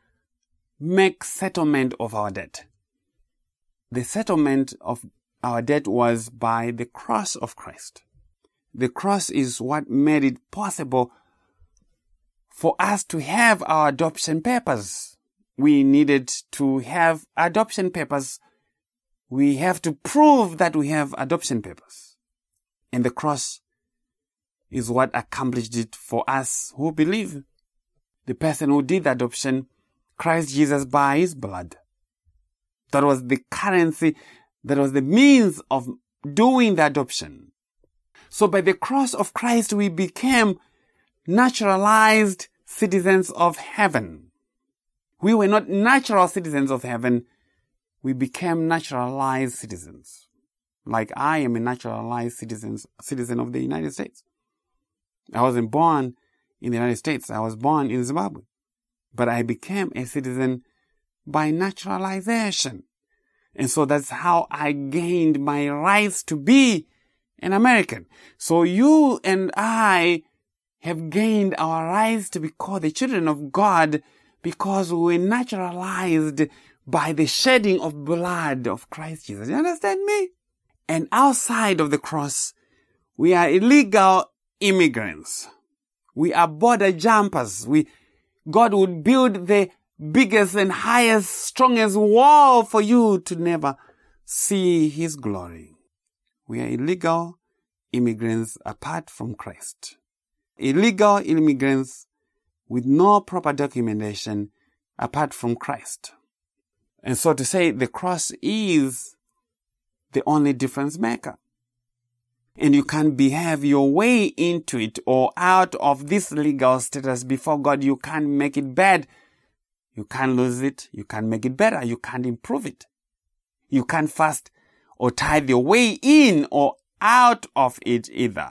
[SPEAKER 1] make settlement of our debt? The settlement of our debt was by the cross of Christ. The cross is what made it possible for us to have our adoption papers. We needed to have adoption papers. We have to prove that we have adoption papers. And the cross is what accomplished it for us who believe. The person who did the adoption, Christ Jesus by his blood. That was the currency, that was the means of doing the adoption. So by the cross of Christ, we became naturalized citizens of heaven. We were not natural citizens of heaven. We became naturalized citizens. Like I am a naturalized citizen, citizen of the United States. I wasn't born in the United States. I was born in Zimbabwe. But I became a citizen by naturalization. And so that's how I gained my rights to be an American. So you and I have gained our rights to be called the children of God because we were naturalized by the shedding of blood of Christ Jesus. You understand me? And outside of the cross, we are illegal immigrants. We are border jumpers. We, God would build the biggest and highest, strongest wall for you to never see his glory. We are illegal immigrants apart from Christ. Illegal immigrants with no proper documentation apart from Christ. And so to say the cross is the only difference maker. And you can't behave your way into it or out of this legal status before God. You can't make it bad. You can't lose it. You can't make it better. You can't improve it. You can't fast or tithe your way in or out of it either.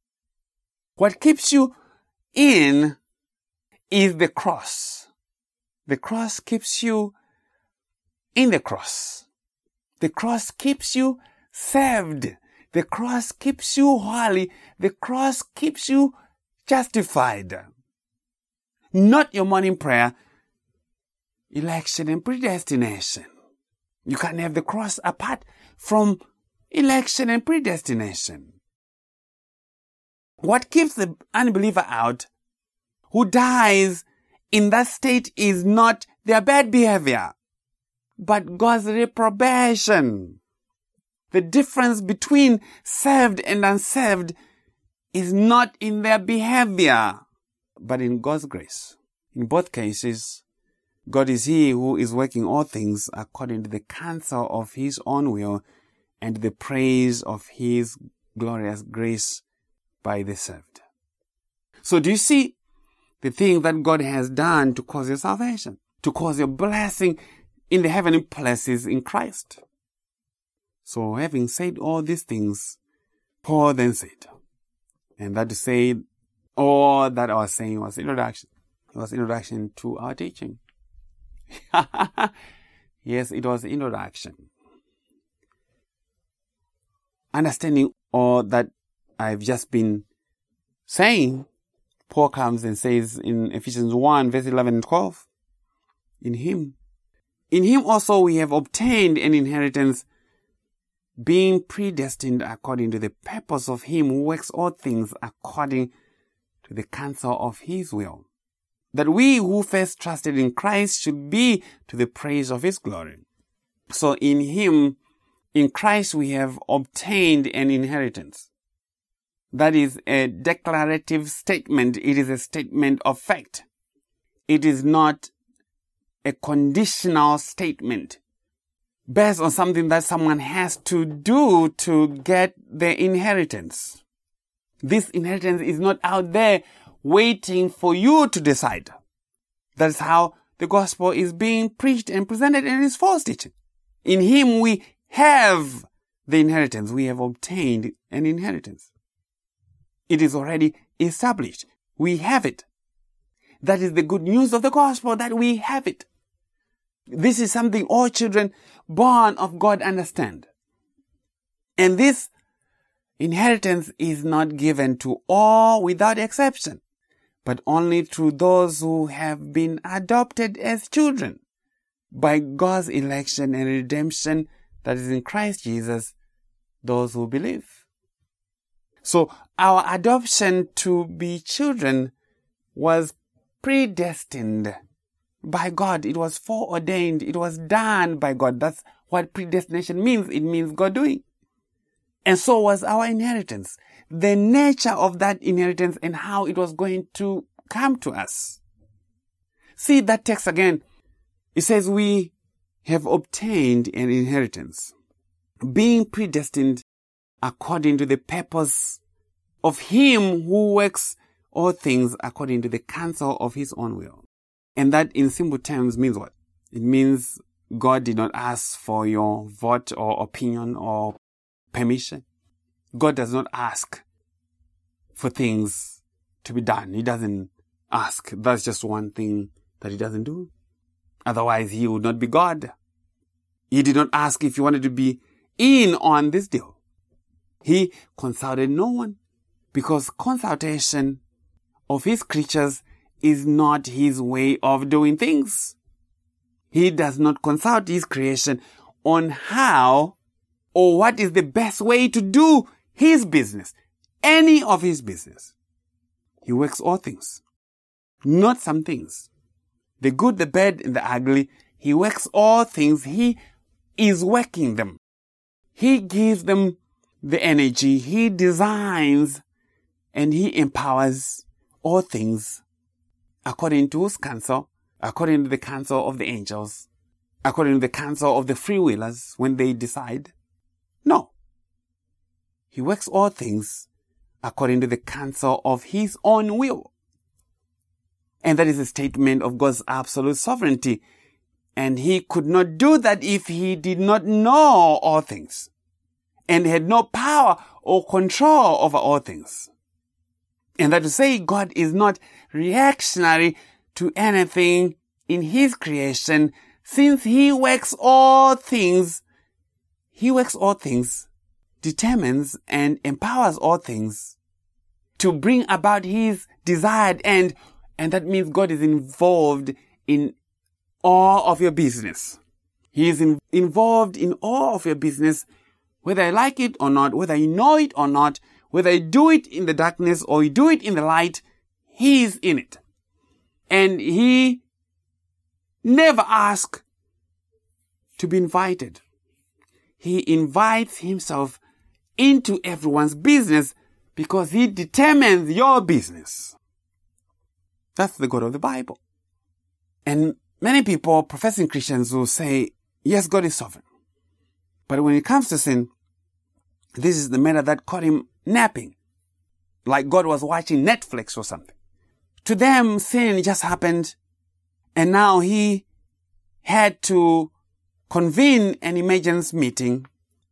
[SPEAKER 1] What keeps you in is the cross. The cross keeps you in the cross. The cross keeps you saved. The cross keeps you holy. The cross keeps you justified. Not your morning prayer, election and predestination. You can't have the cross apart from election and predestination. What keeps the unbeliever out who dies in that state is not their bad behavior, but God's reprobation. The difference between saved and unsaved is not in their behavior, but in God's grace. In both cases, God is He who is working all things according to the counsel of His own will and the praise of His glorious grace by the saved. So do you see the thing that God has done to cause your salvation, to cause your blessing in the heavenly places in Christ? So having said all these things, Paul then said, and that to say all that I was saying was introduction. It was introduction to our teaching. Yes, it was introduction. Understanding all that I've just been saying, Paul comes and says in Ephesians one, verse eleven and twelve, in Him, in Him also we have obtained an inheritance, being predestined according to the purpose of Him who works all things according to the counsel of His will, that we who first trusted in Christ should be to the praise of His glory. So in Him In Christ we have obtained an inheritance. That is a declarative statement. It is a statement of fact. It is not a conditional statement based on something that someone has to do to get their inheritance. This inheritance is not out there waiting for you to decide. That's how the gospel is being preached and presented in its false teaching. In Him we have the inheritance. We have obtained an inheritance. It is already established. We have it. That is the good news of the gospel, that we have it. This is something all children born of God understand. And this inheritance is not given to all without exception, but only to those who have been adopted as children by God's election and redemption that is in Christ Jesus, those who believe. So our adoption to be children was predestined by God. It was foreordained. It was done by God. That's what predestination means. It means God doing. And so was our inheritance. The nature of that inheritance and how it was going to come to us. See that text again. It says we have obtained an inheritance, being predestined according to the purpose of Him who works all things according to the counsel of His own will. And that in simple terms means what? It means God did not ask for your vote or opinion or permission. God does not ask for things to be done. He doesn't ask. That's just one thing that He doesn't do. Otherwise, He would not be God. He did not ask if you wanted to be in on this deal. He consulted no one, because consultation of His creatures is not His way of doing things. He does not consult His creation on how or what is the best way to do His business, any of His business. He works all things, not some things. The good, the bad, and the ugly. He works all things. He is working them. He gives them the energy. He designs and He empowers all things according to His counsel, according to the counsel of the angels, according to the counsel of the free willers when they decide. No. He works all things according to the counsel of His own will. And that is a statement of God's absolute sovereignty. And He could not do that if He did not know all things and had no power or control over all things. And that to say God is not reactionary to anything in His creation, since He works all things, He works all things, determines and empowers all things to bring about His desired end. And that means God is involved in all of your business. He is in, involved in all of your business, whether you like it or not, whether you know it or not, whether you do it in the darkness or you do it in the light, He is in it. And He never asks to be invited. He invites Himself into everyone's business because He determines your business. That's the God of the Bible. And many people, professing Christians, will say, yes, God is sovereign. But when it comes to sin, this is the matter that caught Him napping, like God was watching Netflix or something. To them, sin just happened, and now He had to convene an emergency meeting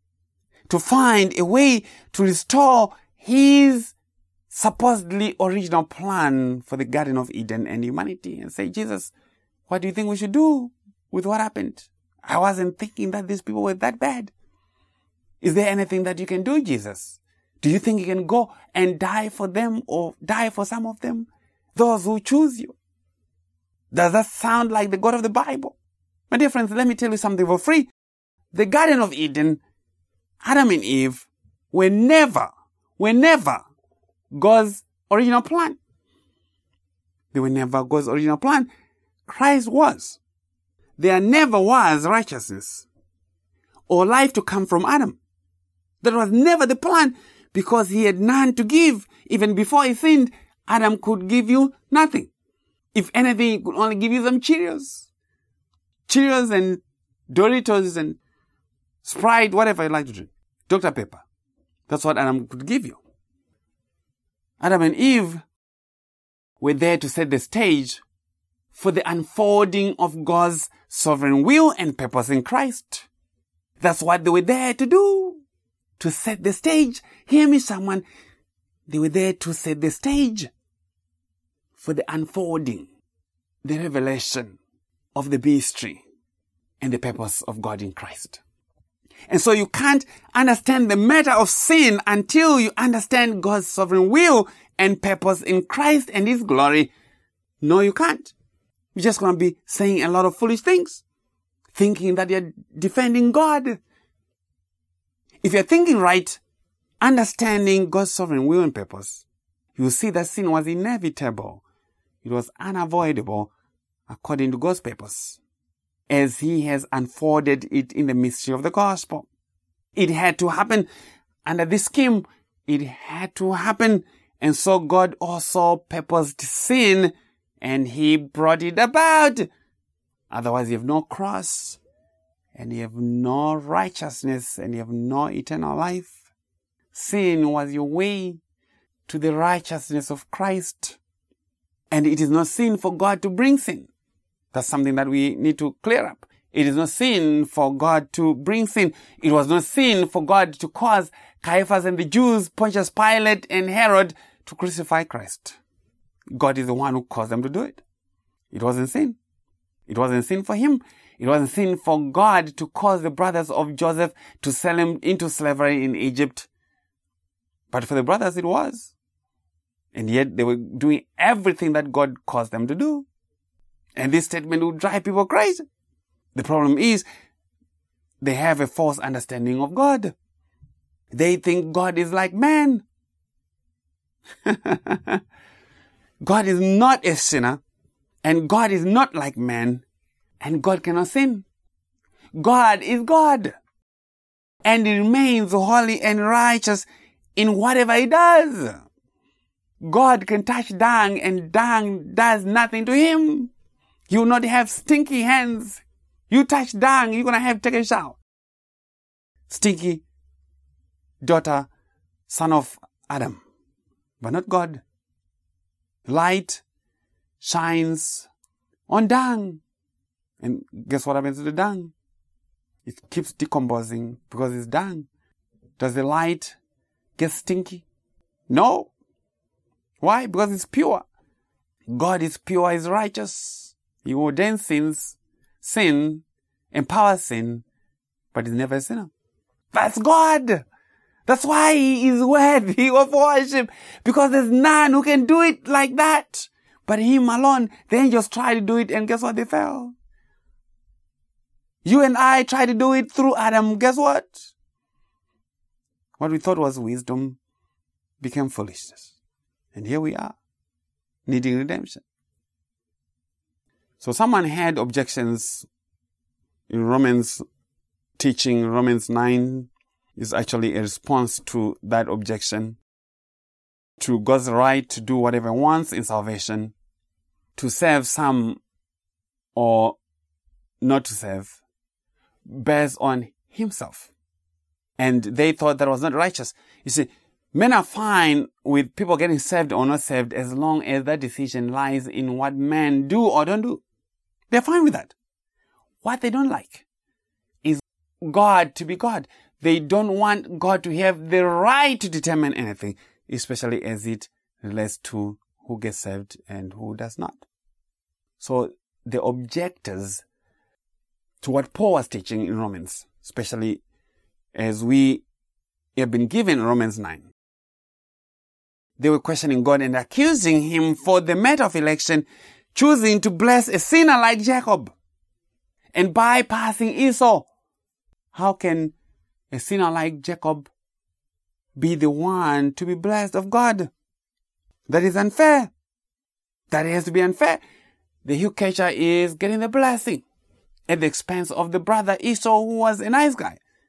[SPEAKER 1] to find a way to restore His supposedly original plan for the Garden of Eden and humanity, and say, Jesus, what do you think we should do with what happened? I wasn't thinking that these people were that bad. Is there anything that you can do, Jesus? Do you think you can go and die for them or die for some of them? Those who choose you. Does that sound like the God of the Bible? My dear friends, let me tell you something for free. The Garden of Eden, Adam and Eve were never, were never God's original plan. They were never God's original plan. Christ was. There never was righteousness or life to come from Adam. That was never the plan, because he had none to give. Even before he sinned, Adam could give you nothing. If anything, he could only give you some Cheerios. Cheerios and Doritos and Sprite, whatever you like to drink. Doctor Pepper. That's what Adam could give you. Adam and Eve were there to set the stage for the unfolding of God's sovereign will and purpose in Christ. That's what they were there to do. To set the stage. Hear me, someone. They were there to set the stage for the unfolding, the revelation of the mystery and the purpose of God in Christ. And so you can't understand the matter of sin until you understand God's sovereign will and purpose in Christ and His glory. No, you can't. You're just going to be saying a lot of foolish things, thinking that you're defending God. If you're thinking right, understanding God's sovereign will and purpose, you'll see that sin was inevitable. It was unavoidable according to God's purpose, as He has unfolded it in the mystery of the gospel. It had to happen under this scheme. It had to happen. And so God also purposed sin, and He brought it about. Otherwise, you have no cross, and you have no righteousness, and you have no eternal life. Sin was your way to the righteousness of Christ. And it is not sin for God to bring sin. That's something that we need to clear up. It is not sin for God to bring sin. It was not sin for God to cause Caiaphas and the Jews, Pontius Pilate and Herod to crucify Christ. God is the one who caused them to do it. It wasn't sin. It wasn't sin for Him. It wasn't sin for God to cause the brothers of Joseph to sell him into slavery in Egypt. But for the brothers it was. And yet they were doing everything that God caused them to do. And this statement would drive people crazy. The problem is, they have a false understanding of God. They think God is like man. God is not a sinner, and God is not like man, and God cannot sin. God is God, and He remains holy and righteous in whatever He does. God can touch dung, and dung does nothing to Him. You will not have stinky hands. You touch dung, you're going to have to take a shower. Stinky daughter, son of Adam, but not God. Light shines on dung. And guess what happens to the dung? It keeps decomposing because it's dung. Does the light get stinky? No. Why? Because it's pure. God is pure, is righteous. He ordains sins, sin, empowers sin, but He's never a sinner. That's God. That's why He is worthy of worship, because there's none who can do it like that but Him alone. The angels tried to do it, and guess what? They fell. You and I tried to do it through Adam. Guess what? What we thought was wisdom became foolishness. And here we are, needing redemption. So someone had objections in Romans teaching. Romans nine is actually a response to that objection, to God's right to do whatever He wants in salvation, to serve some or not to serve, based on Himself. And they thought that was not righteous. You see, men are fine with people getting saved or not saved as long as that decision lies in what men do or don't do. They're fine with that. What they don't like is God to be God. They don't want God to have the right to determine anything, especially as it relates to who gets saved and who does not. So the objectors to what Paul was teaching in Romans, especially as we have been given Romans nine, they were questioning God and accusing Him for the matter of election, choosing to bless a sinner like Jacob and bypassing Esau. How can a sinner like Jacob be the one to be blessed of God? That is unfair. That has to be unfair. The heel catcher is getting the blessing at the expense of the brother Esau, who was a nice guy.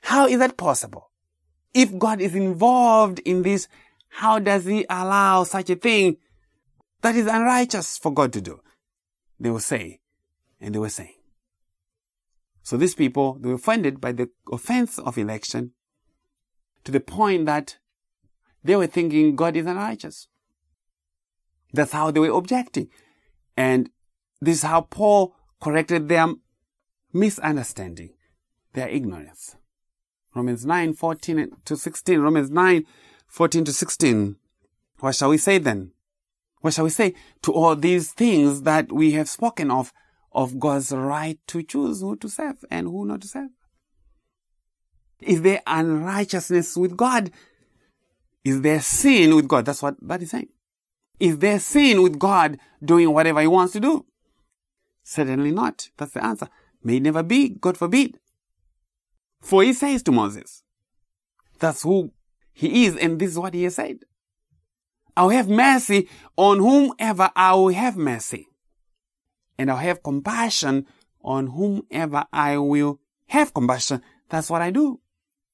[SPEAKER 1] How is that possible? If God is involved in this, how does he allow such a thing that is unrighteous for God to do? They will say, and they were saying. So these people, they were offended by the offense of election to the point that they were thinking God is unrighteous. That's how they were objecting. And this is how Paul corrected their misunderstanding, their ignorance. Romans nine, fourteen to sixteen. Romans nine, fourteen to sixteen. What shall we say then? What shall we say to all these things that we have spoken of, of God's right to choose who to serve and who not to serve? Is there unrighteousness with God? Is there sin with God? That's what that is saying. Is there sin with God doing whatever he wants to do? Certainly not. That's the answer. May it never be. God forbid. For he says to Moses, that's who he is, and this is what he has said. I'll have mercy on whomever I will have mercy. And I'll have compassion on whomever I will have compassion. That's what I do.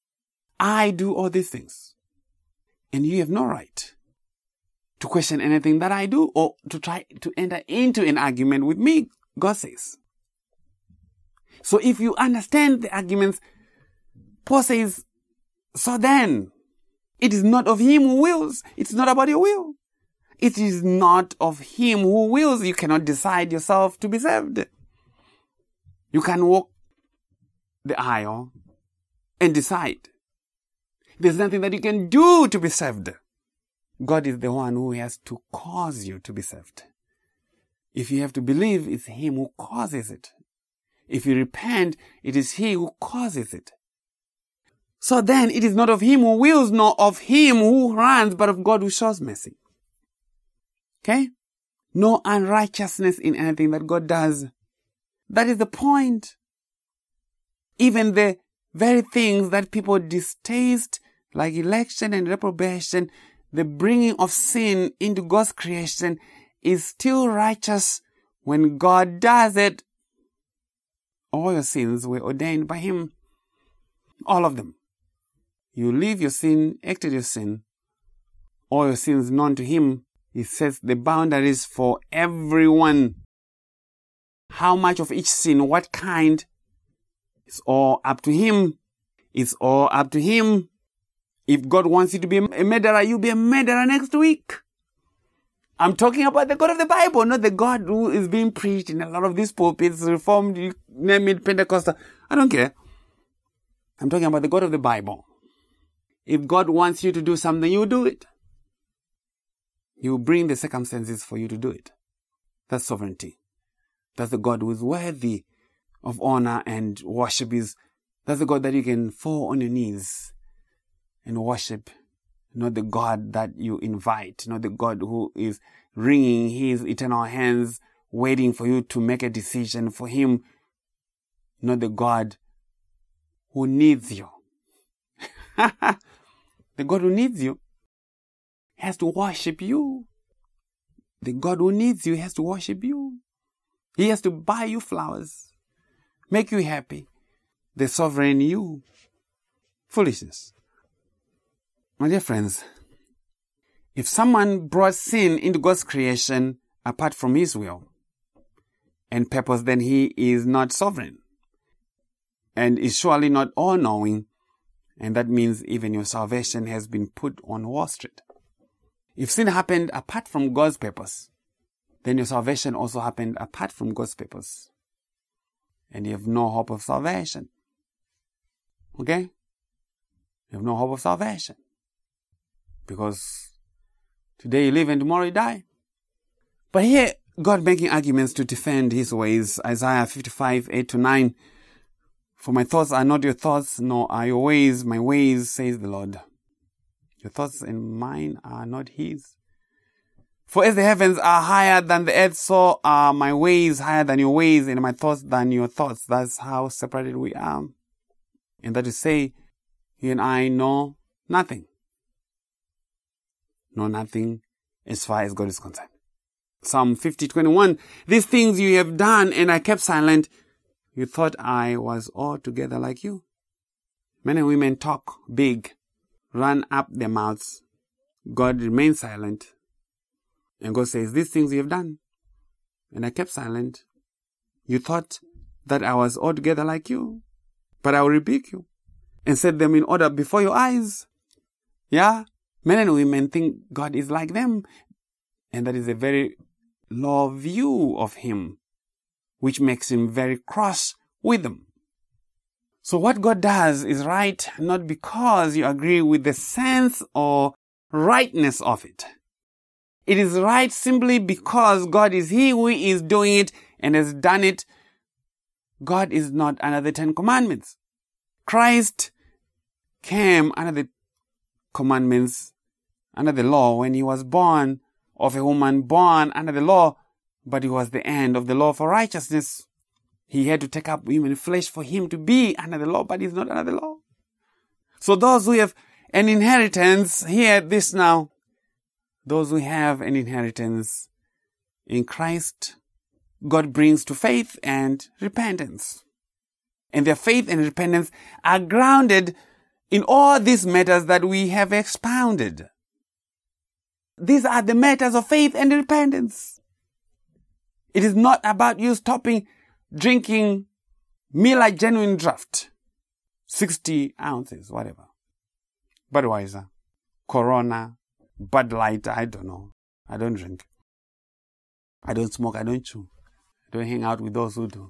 [SPEAKER 1] I do all these things. And you have no right to question anything that I do or to try to enter into an argument with me, God says. So if you understand the arguments, Paul says, so then, it is not of him who wills. It's not about your will. It is not of him who wills. You cannot decide yourself to be saved. You can walk the aisle and decide. There's nothing that you can do to be saved. God is the one who has to cause you to be saved. If you have to believe, it's him who causes it. If you repent, it is he who causes it. So then, it is not of him who wills, nor of him who runs, but of God who shows mercy. Okay? No unrighteousness in anything that God does. That is the point. Even the very things that people distaste, like election and reprobation, the bringing of sin into God's creation, is still righteous when God does it. All your sins were ordained by him. All of them. You leave your sin, acted your sin, all your sins known to him. He sets the boundaries for everyone. How much of each sin, what kind, it's all up to him. It's all up to him. If God wants you to be a murderer, you'll be a murderer next week. I'm talking about the God of the Bible, not the God who is being preached in a lot of these pulpits, Reformed, you name it, Pentecostal. I don't care. I'm talking about the God of the Bible. If God wants you to do something, you do it. He will bring the circumstances for you to do it. That's sovereignty. That's the God who is worthy of honor and worship. Is That's the God that you can fall on your knees and worship. Not the God that you invite. Not the God who is wringing his eternal hands, waiting for you to make a decision for him. Not the God who needs you. The God who needs you has to worship you. The God who needs you has to worship you. He has to buy you flowers, make you happy. The sovereign you. Foolishness. My dear friends, if someone brought sin into God's creation apart from his will and purpose, then he is not sovereign and is surely not all-knowing. And that means even your salvation has been put on Wall Street. If sin happened apart from God's purpose, then your salvation also happened apart from God's purpose. And you have no hope of salvation. Okay? You have no hope of salvation. Because today you live and tomorrow you die. But here, God making arguments to defend his ways. Isaiah fifty-five, eight to nine. For my thoughts are not your thoughts, nor are your ways my ways, says the Lord. Your thoughts and mine are not his. For as the heavens are higher than the earth, so are my ways higher than your ways, and my thoughts than your thoughts. That's how separated we are. And that is to say, you and I know nothing. Know nothing as far as God is concerned. Psalm fifty, twenty-one. These things you have done, and I kept silent. You thought I was altogether like you. Men and women talk big, run up their mouths. God remains silent. And God says, these things you have done. And I kept silent. You thought that I was altogether like you, but I will rebuke you and set them in order before your eyes. Yeah? Men and women think God is like them. And that is a very low view of him, which makes him very cross with them. So what God does is right, not because you agree with the sense or rightness of it. It is right simply because God is He who is doing it and has done it. God is not under the Ten Commandments. Christ came under the commandments, under the law, when he was born of a woman born under the law, but he was the end of the law for righteousness. He had to take up human flesh for him to be under the law, but he's not under the law. So those who have an inheritance, hear this now. Those who have an inheritance in Christ, God brings to faith and repentance. And their faith and repentance are grounded in all these matters that we have expounded. These are the matters of faith and repentance. It is not about you stopping drinking Miller Genuine Draft, sixty ounces, whatever. Budweiser, Corona, Bud Light, I don't know. I don't drink. I don't smoke, I don't chew. I don't hang out with those who do.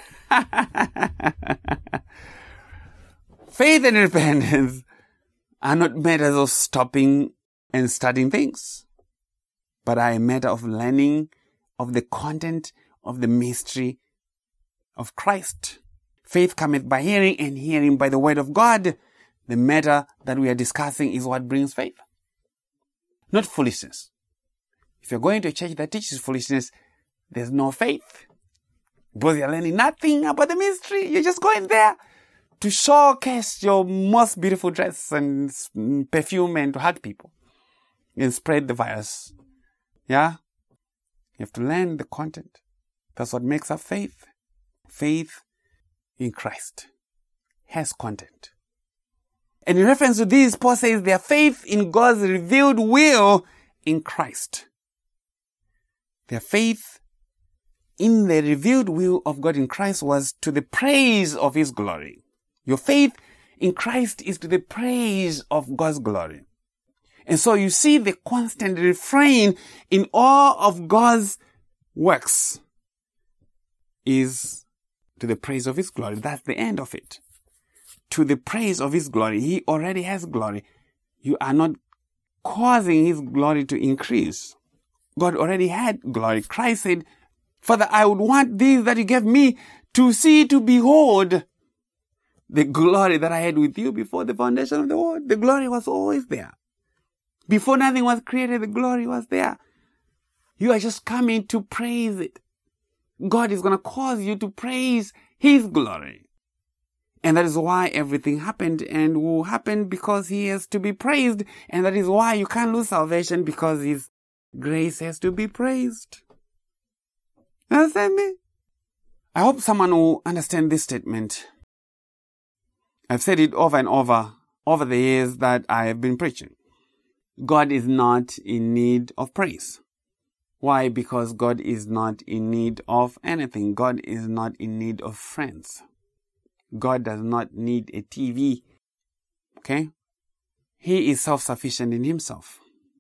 [SPEAKER 1] Faith and repentance are not matters of stopping and studying things, but are a matter of learning of the content of the mystery of Christ. Faith cometh by hearing, and hearing by the word of God. The matter that we are discussing is what brings faith, not foolishness. If you're going to a church that teaches foolishness, there's no faith, because you're learning nothing about the mystery. You're just going there to showcase your most beautiful dress and perfume and to hug people and spread the virus. Yeah? You have to learn the content. That's what makes up faith. Faith in Christ has content. And in reference to this, Paul says their faith in God's revealed will in Christ. Their faith in the revealed will of God in Christ was to the praise of His glory. Your faith in Christ is to the praise of God's glory. And so you see the constant refrain in all of God's works is to the praise of His glory. That's the end of it. To the praise of His glory. He already has glory. You are not causing His glory to increase. God already had glory. Christ said, Father, I would want these that you gave me to see, to behold the glory that I had with you before the foundation of the world. The glory was always there. Before nothing was created, the glory was there. You are just coming to praise it. God is going to cause you to praise His glory. And that is why everything happened and will happen, because He has to be praised. And that is why you can't lose salvation, because His grace has to be praised. Understand me? I hope someone will understand this statement. I've said it over and over, over the years that I have been preaching. God is not in need of praise. Why? Because God is not in need of anything. God is not in need of friends. God does not need a T V. Okay? He is self-sufficient in Himself.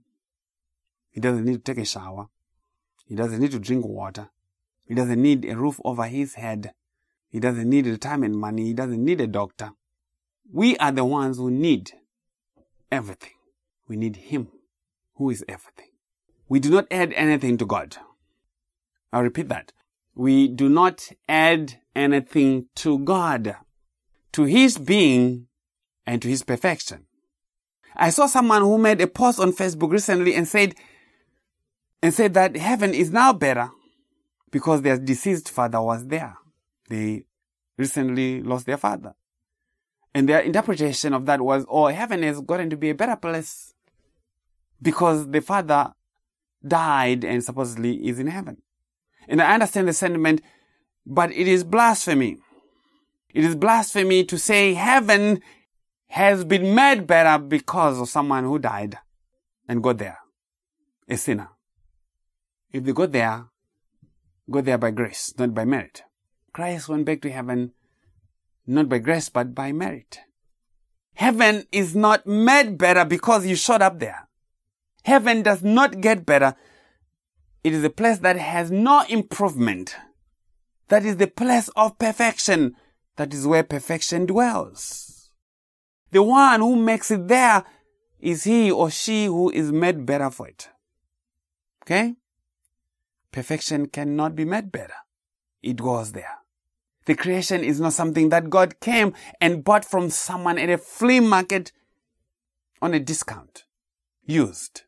[SPEAKER 1] He doesn't need to take a shower. He doesn't need to drink water. He doesn't need a roof over his head. He doesn't need retirement money. He doesn't need a doctor. We are the ones who need everything. We need Him, who is everything. We do not add anything to God. I'll repeat that. We do not add anything to God, to His being and to His perfection. I saw someone who made a post on Facebook recently and said, and said that heaven is now better because their deceased father was there. They recently lost their father. And their interpretation of that was, oh, heaven has gotten to be a better place because the father died and supposedly is in heaven. And I understand the sentiment, but it is blasphemy. It is blasphemy to say heaven has been made better because of someone who died and got there, a sinner. If they got there, got there by grace, not by merit. Christ went back to heaven not by grace, but by merit. Heaven is not made better because you showed up there. Heaven does not get better. It is a place that has no improvement. That is the place of perfection. That is where perfection dwells. The one who makes it there is he or she who is made better for it. Okay? Perfection cannot be made better. It was there. The creation is not something that God came and bought from someone at a flea market on a discount. Used.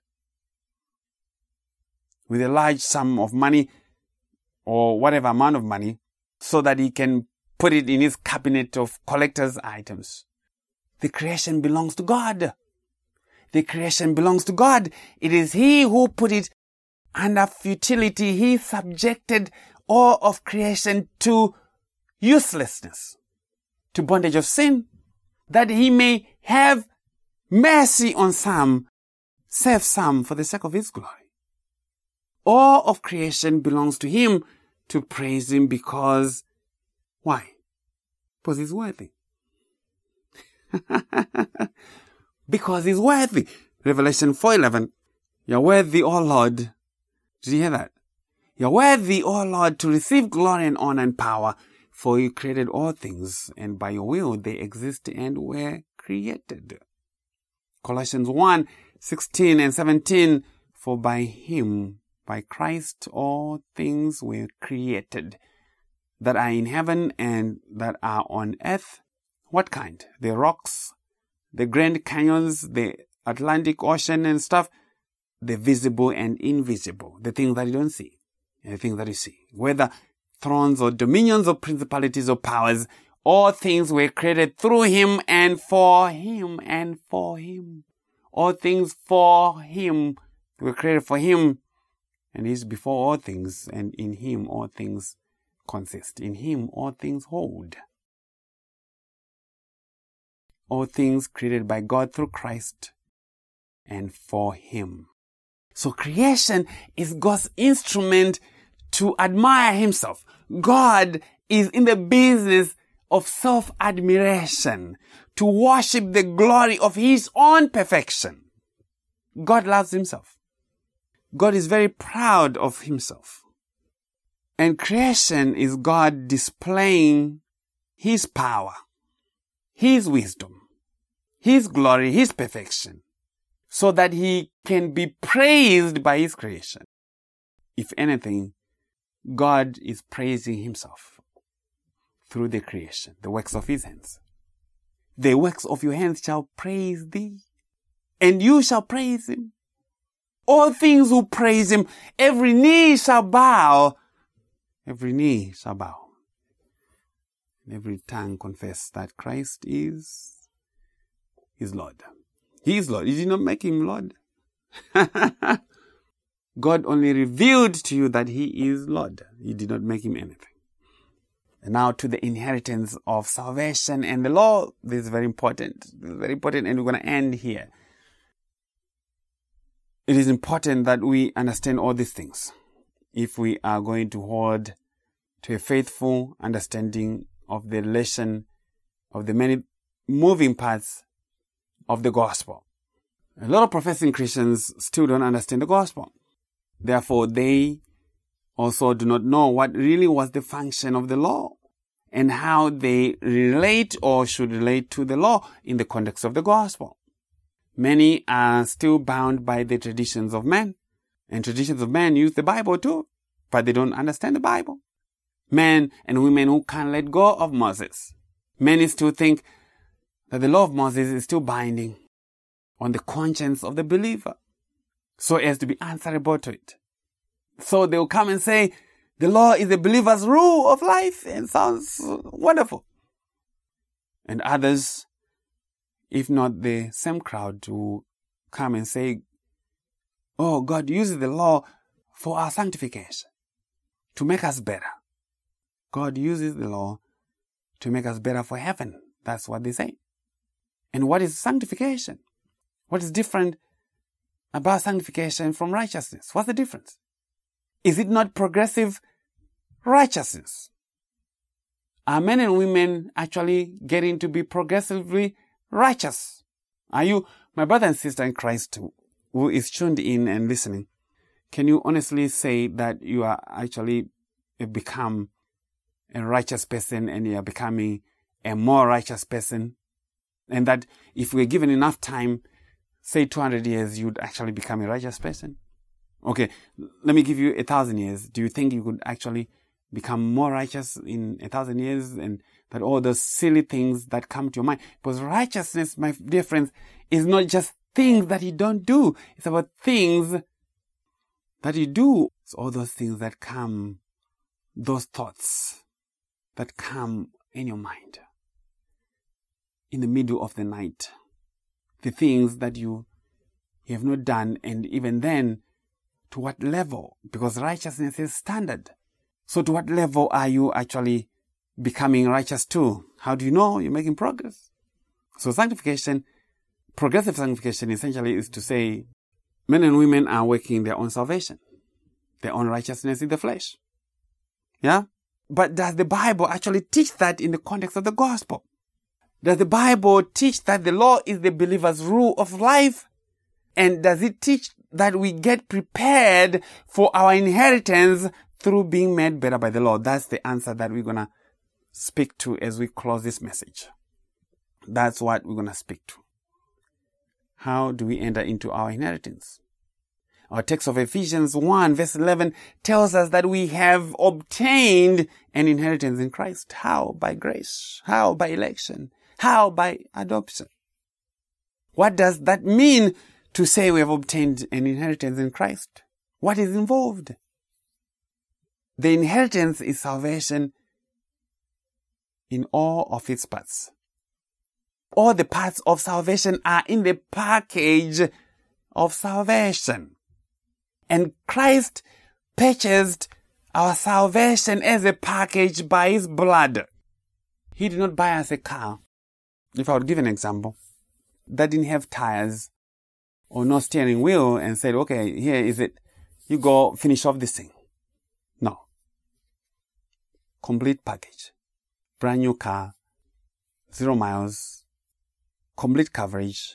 [SPEAKER 1] With a large sum of money or whatever amount of money so that he can put it in his cabinet of collector's items. The creation belongs to God. The creation belongs to God. It is he who put it under futility. He subjected all of creation to uselessness, to bondage of sin, that he may have mercy on some, save some for the sake of his glory. All of creation belongs to him to praise him because, why? Because he's worthy. Because he's worthy. Revelation four eleven. You're worthy, O Lord. Did you hear that? You're worthy, O Lord, to receive glory and honor and power, for you created all things, and by your will they exist and were created. Colossians one sixteen and seventeen. For by him, by Christ, all things were created, that are in heaven and that are on earth. What kind? The rocks, the Grand Canyons, the Atlantic Ocean and stuff, the visible and invisible, the things that you don't see, and the things that you see. Whether thrones or dominions or principalities or powers, all things were created through him and for him and for him. All things for him were created for him, and he is before all things, and in him all things consist. In him all things hold. All things created by God through Christ and for him. So creation is God's instrument to admire himself. God is in the business of self-admiration, to worship the glory of his own perfection. God loves himself. God is very proud of himself. And creation is God displaying his power, his wisdom, his glory, his perfection, so that he can be praised by his creation. If anything, God is praising himself through the creation, the works of his hands. The works of your hands shall praise thee, and you shall praise him. All things who praise him, every knee shall bow, every knee shall bow, and every tongue confess that Christ is his Lord. He is Lord. You did not make him Lord. God only revealed to you that he is Lord. You did not make him anything. And now to the inheritance of salvation and the law. This is very important. This is very important, and we're going to end here. It is important that we understand all these things if we are going to hold to a faithful understanding of the relation of the many moving parts of the gospel. A lot of professing Christians still don't understand the gospel. Therefore, they also do not know what really was the function of the law and how they relate or should relate to the law in the context of the gospel. Many are still bound by the traditions of men, and traditions of men use the Bible too, but they don't understand the Bible. Men and women who can't let go of Moses. Many still think that the law of Moses is still binding on the conscience of the believer, so as to be answerable to it. So they will come and say, the law is the believer's rule of life, and sounds wonderful. And others, if not the same crowd, to come and say, oh, God uses the law for our sanctification, to make us better. God uses the law to make us better for heaven. That's what they say. And what is sanctification? What is different about sanctification from righteousness? What's the difference? Is it not progressive righteousness? Are men and women actually getting to be progressively righteous? Are you, my brother and sister in Christ, who is tuned in and listening, can you honestly say that you are actually become a righteous person and you are becoming a more righteous person? And that if we're given enough time, say two hundred years, you'd actually become a righteous person? Okay, let me give you a thousand years. Do you think you could actually become more righteous in a thousand years? And that all those silly things that come to your mind? Because righteousness, my dear friends, is not just things that you don't do. It's about things that you do. It's all those things that come, those thoughts that come in your mind in the middle of the night. The things that you, you have not done, and even then, to what level? Because righteousness is standard. So to what level are you actually becoming righteous to? How do you know you're making progress? So sanctification, progressive sanctification essentially is to say men and women are working their own salvation, their own righteousness in the flesh. Yeah? But does the Bible actually teach that in the context of the gospel? Does the Bible teach that the law is the believer's rule of life? And does it teach that we get prepared for our inheritance through being made better by the law? That's the answer that we're going to speak to as we close this message. That's what we're going to speak to. How do we enter into our inheritance? Our text of Ephesians one verse eleven tells us that we have obtained an inheritance in Christ. How? By grace. How? By election. How? By adoption. What does that mean to say we have obtained an inheritance in Christ? What is involved? The inheritance is salvation in all of its parts. All the parts of salvation are in the package of salvation. And Christ purchased our salvation as a package by His blood. He did not buy us a car. If I would give an example, that didn't have tires or no steering wheel and said, okay, here is it. You go finish off this thing. No. Complete package. Brand new car. Zero miles. Complete coverage.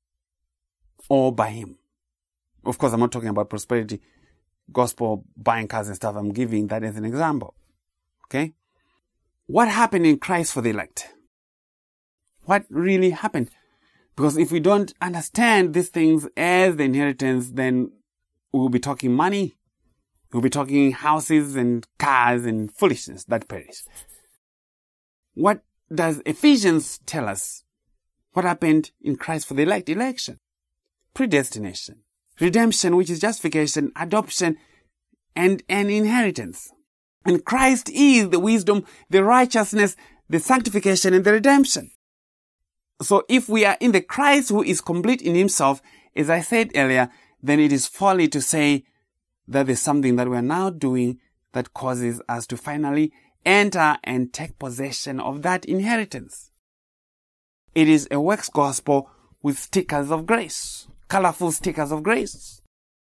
[SPEAKER 1] All by Him. Of course, I'm not talking about prosperity, gospel, buying cars and stuff. I'm giving that as an example. Okay? What happened in Christ for the elect? What really happened? Because if we don't understand these things as the inheritance, then we'll be talking money. We'll be talking houses and cars and foolishness that perish. What does Ephesians tell us? What happened in Christ for the elect? Election. Predestination. Redemption, which is justification, adoption, and an inheritance. And Christ is the wisdom, the righteousness, the sanctification, and the redemption. So if we are in the Christ who is complete in Himself, as I said earlier, then it is folly to say that there's something that we are now doing that causes us to finally enter and take possession of that inheritance. It is a works gospel with stickers of grace. Colorful stickers of grace.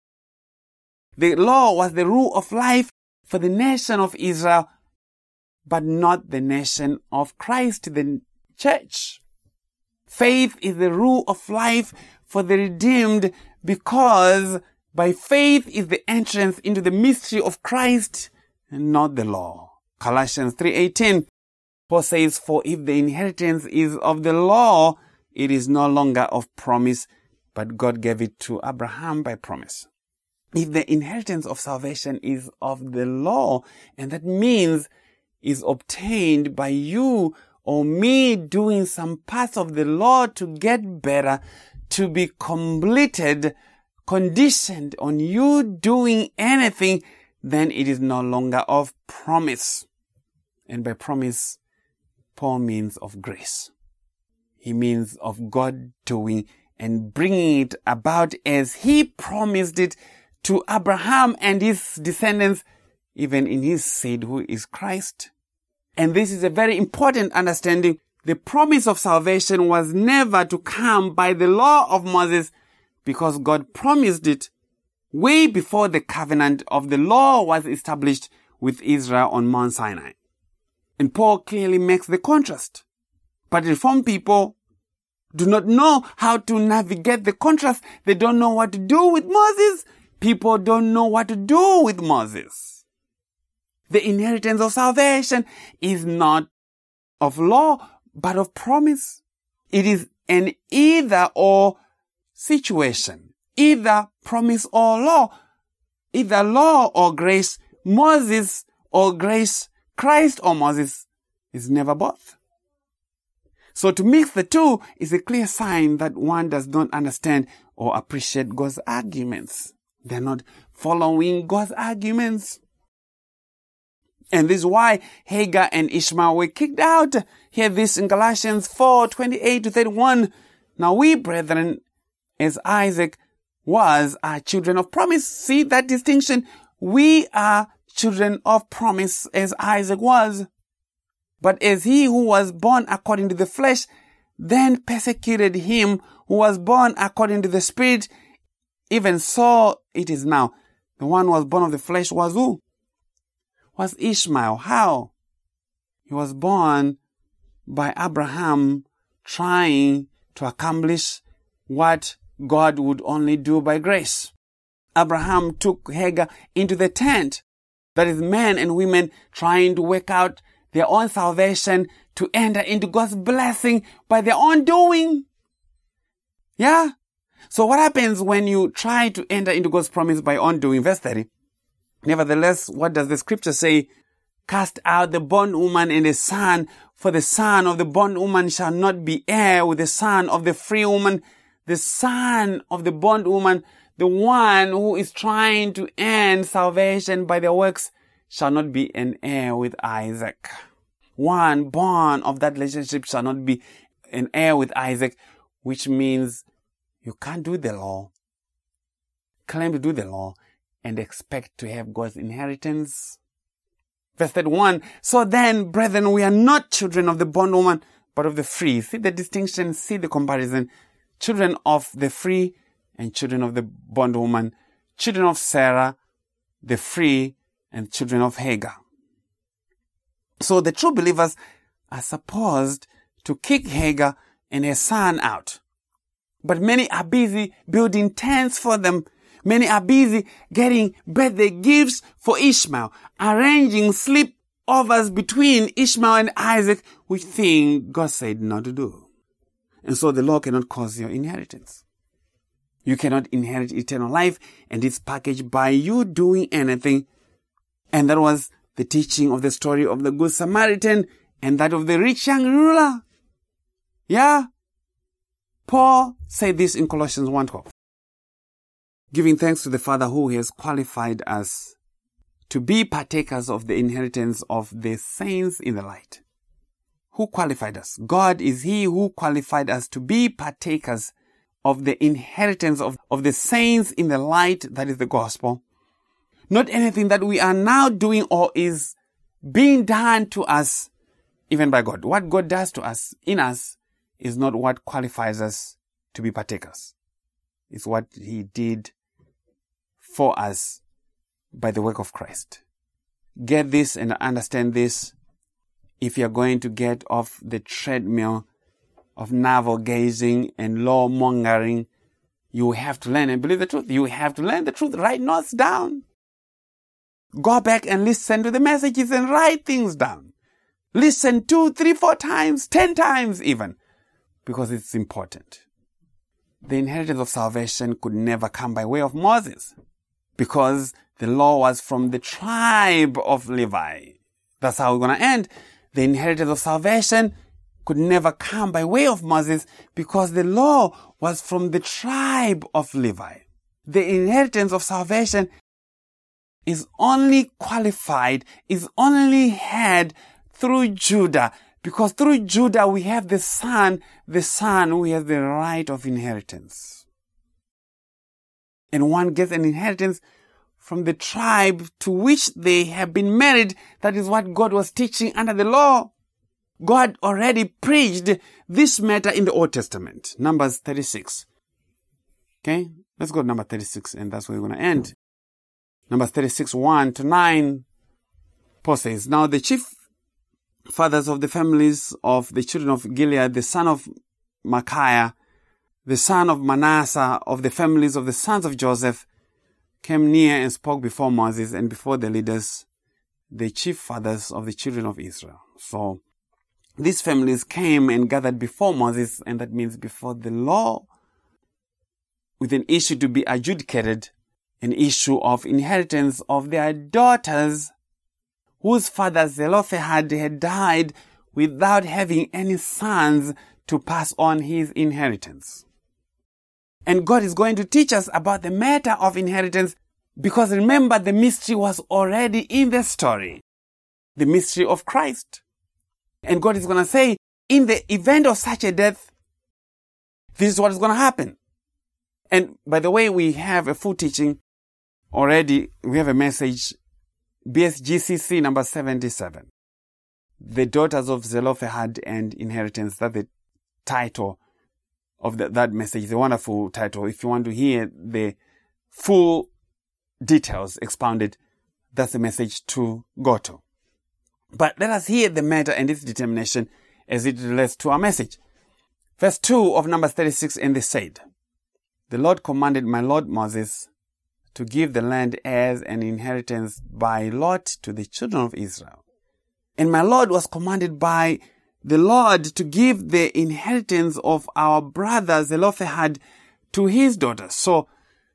[SPEAKER 1] The law was the rule of life for the nation of Israel, but not the nation of Christ, the church. Faith is the rule of life for the redeemed, because by faith is the entrance into the mystery of Christ and not the law. Colossians three eighteen, Paul says, for if the inheritance is of the law, it is no longer of promise, but God gave it to Abraham by promise. If the inheritance of salvation is of the law, and that means is obtained by you or me doing some parts of the law to get better, to be completed, conditioned on you doing anything, then it is no longer of promise. And by promise, Paul means of grace. He means of God doing and bringing it about as He promised it to Abraham and his descendants, even in His seed, who is Christ. And this is a very important understanding. the promise of salvation was never to come by the law of Moses, because God promised it way before the covenant of the law was established with Israel on Mount Sinai. And Paul clearly makes the contrast. But Reformed people do not know how to navigate the contrast. They don't know what to do with Moses. People don't know what to do with Moses. The inheritance of salvation is not of law, but of promise. It is an either-or situation. Either promise or law. Either law or grace. Moses or grace. Christ or Moses is never both. So to mix the two is a clear sign that one does not understand or appreciate God's arguments. They're not following God's arguments. And this is why Hagar and Ishmael were kicked out. Hear this in Galatians four, twenty-eight to thirty-one. Now we, brethren, as Isaac was, are children of promise. See that distinction? We are children of promise as Isaac was. But as he who was born according to the flesh then persecuted him who was born according to the Spirit, even so it is now. The one who was born of the flesh was who? Was Ishmael. How? He was born by Abraham trying to accomplish what God would only do by grace. Abraham took Hagar into the tent. That is men and women trying to work out their own salvation to enter into God's blessing by their own doing. Yeah? So what happens when you try to enter into God's promise by own doing? Verse thirty. Nevertheless, what does the scripture say? Cast out the bondwoman and the son, for the son of the bondwoman shall not be heir with the son of the free woman. The son of the bondwoman, the one who is trying to earn salvation by their works, shall not be an heir with Isaac. One born of that relationship shall not be an heir with Isaac, which means you can't do the law, claim to do the law, and expect to have God's inheritance. Verse thirty-one, so then, brethren, we are not children of the bondwoman, but of the free. See the distinction, see the comparison. Children of the free and children of the bondwoman. Children of Sarah, the free, and children of Hagar. So the true believers are supposed to kick Hagar and her son out. But many are busy building tents for them. Many are busy getting birthday gifts for Ishmael, arranging sleepovers between Ishmael and Isaac, which thing God said not to do. And so the law cannot cause your inheritance. You cannot inherit eternal life, and it's packaged by you doing anything. And that was the teaching of the story of the Good Samaritan and that of the rich young ruler. Yeah? Paul said this in Colossians one twelve. Giving thanks to the Father who has qualified us to be partakers of the inheritance of the saints in the light. Who qualified us? God is He who qualified us to be partakers of the inheritance of, of the saints in the light, that is the gospel. Not anything that we are now doing or is being done to us, even by God. What God does to us, in us, is not what qualifies us to be partakers. It's what He did for us by the work of Christ. Get this and understand this if you're going to get off the treadmill of navel gazing and law mongering. You have to learn and believe the truth. You have to learn the truth. Write notes down. Go back and listen to the messages and write things down. Listen two, three, four times, ten times even, because it's important. The inheritance of salvation could never come by way of Moses, because the law was from the tribe of Levi. That's how we're going to end. The inheritance of salvation could never come by way of Moses, because the law was from the tribe of Levi. The inheritance of salvation is only qualified, is only had through Judah, because through Judah we have the son, the son who has the right of inheritance. And one gets an inheritance from the tribe to which they have been married. That is what God was teaching under the law. God already preached this matter in the Old Testament. Numbers thirty-six. Okay, let's go to number thirty-six, and that's where we're going to end. Numbers thirty-six, one to nine. Paul says, now the chief fathers of the families of the children of Gilead, the son of Micaiah, the son of Manasseh, of the families of the sons of Joseph, came near and spoke before Moses and before the leaders, the chief fathers of the children of Israel. So these families came and gathered before Moses, and that means before the law, with an issue to be adjudicated, an issue of inheritance of their daughters, whose father Zelophehad had died without having any sons to pass on his inheritance. And God is going to teach us about the matter of inheritance, because remember, the mystery was already in the story. The mystery of Christ. And God is going to say, in the event of such a death, this is what is going to happen. And by the way, we have a full teaching already. We have a message, B S G C C number seventy-seven. The daughters of Zelophehad and inheritance. That's the title of the, that message, the wonderful title. If you want to hear the full details expounded, that's the message to go to. But let us hear the matter and its determination as it relates to our message. Verse two of Numbers thirty-six, and they said, the Lord commanded my Lord Moses to give the land as an inheritance by lot to the children of Israel. And my Lord was commanded by the Lord to give the inheritance of our brother Zelophehad to his daughters. So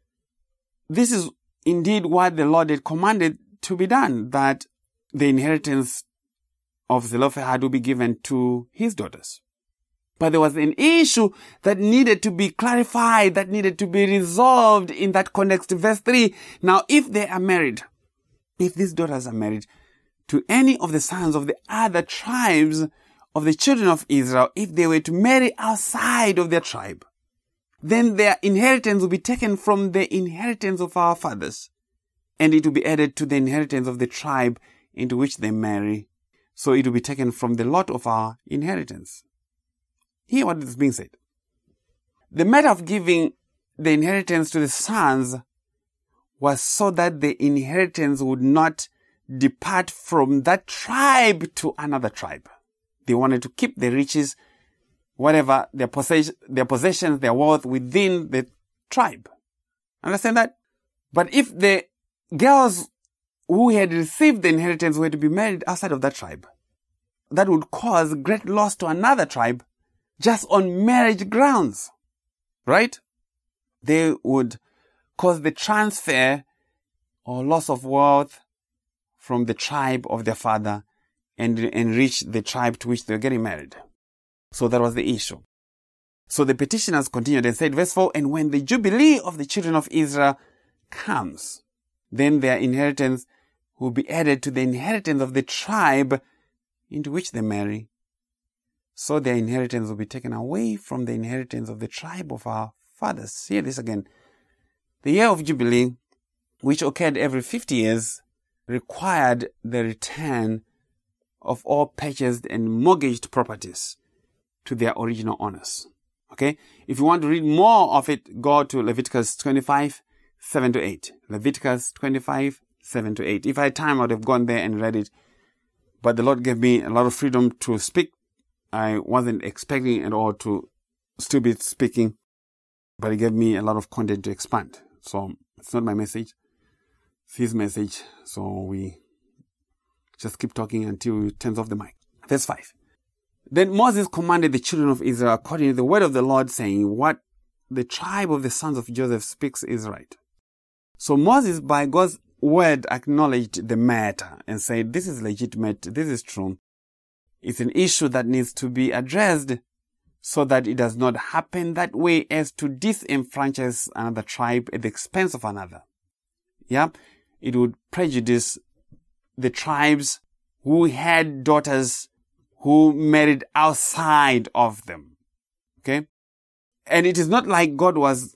[SPEAKER 1] this is indeed what the Lord had commanded to be done, that the inheritance of Zelophehad will be given to his daughters. But there was an issue that needed to be clarified, that needed to be resolved in that context. Verse three, now if they are married, if these daughters are married to any of the sons of the other tribes of the children of Israel, if they were to marry outside of their tribe, then their inheritance will be taken from the inheritance of our fathers, and it will be added to the inheritance of the tribe into which they marry. So it will be taken from the lot of our inheritance. Hear what is being said. The matter of giving the inheritance to the sons was so that the inheritance would not depart from that tribe to another tribe. They wanted to keep the riches, whatever their possession, their possessions, their wealth within the tribe. Understand that? But if the girls who had received the inheritance were to be married outside of that tribe, that would cause great loss to another tribe just on marriage grounds, right? They would cause the transfer or loss of wealth from the tribe of their father and enrich the tribe to which they were getting married. So that was the issue. So the petitioners continued and said, verse four, and when the jubilee of the children of Israel comes, then their inheritance will be added to the inheritance of the tribe into which they marry. So their inheritance will be taken away from the inheritance of the tribe of our fathers. Hear this again. The year of Jubilee, which occurred every fifty years, required the return of all purchased and mortgaged properties to their original owners. Okay? If you want to read more of it, go to Leviticus twenty-five, seven to eight. Leviticus twenty-five, seven to eight. If I had time, I would have gone there and read it. But the Lord gave me a lot of freedom to speak. I wasn't expecting at all to still be speaking, but He gave me a lot of content to expand. So it's not my message. It's His message. So we just keep talking until He turns off the mic. Verse five. Then Moses commanded the children of Israel according to the word of the Lord, saying, what the tribe of the sons of Joseph speaks is right. So Moses, by God's word, acknowledged the matter and said, this is legitimate, this is true. It's an issue that needs to be addressed so that it does not happen that way as to disenfranchise another tribe at the expense of another. Yeah, it would prejudice the tribes who had daughters who married outside of them. Okay? And it is not like God was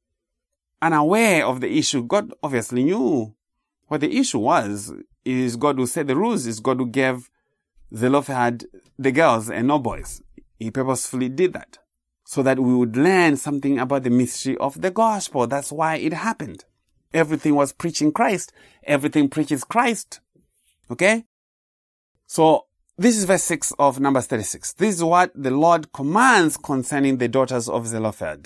[SPEAKER 1] unaware of the issue. God obviously knew what the issue was. It is God who set the rules. It's God who gave Zelophehad the girls and no boys. He purposefully did that so that we would learn something about the mystery of the gospel. That's why it happened. Everything was preaching Christ. Everything preaches Christ. Okay? So, this is verse six of Numbers thirty-six. This is what the Lord commands concerning the daughters of Zelophehad.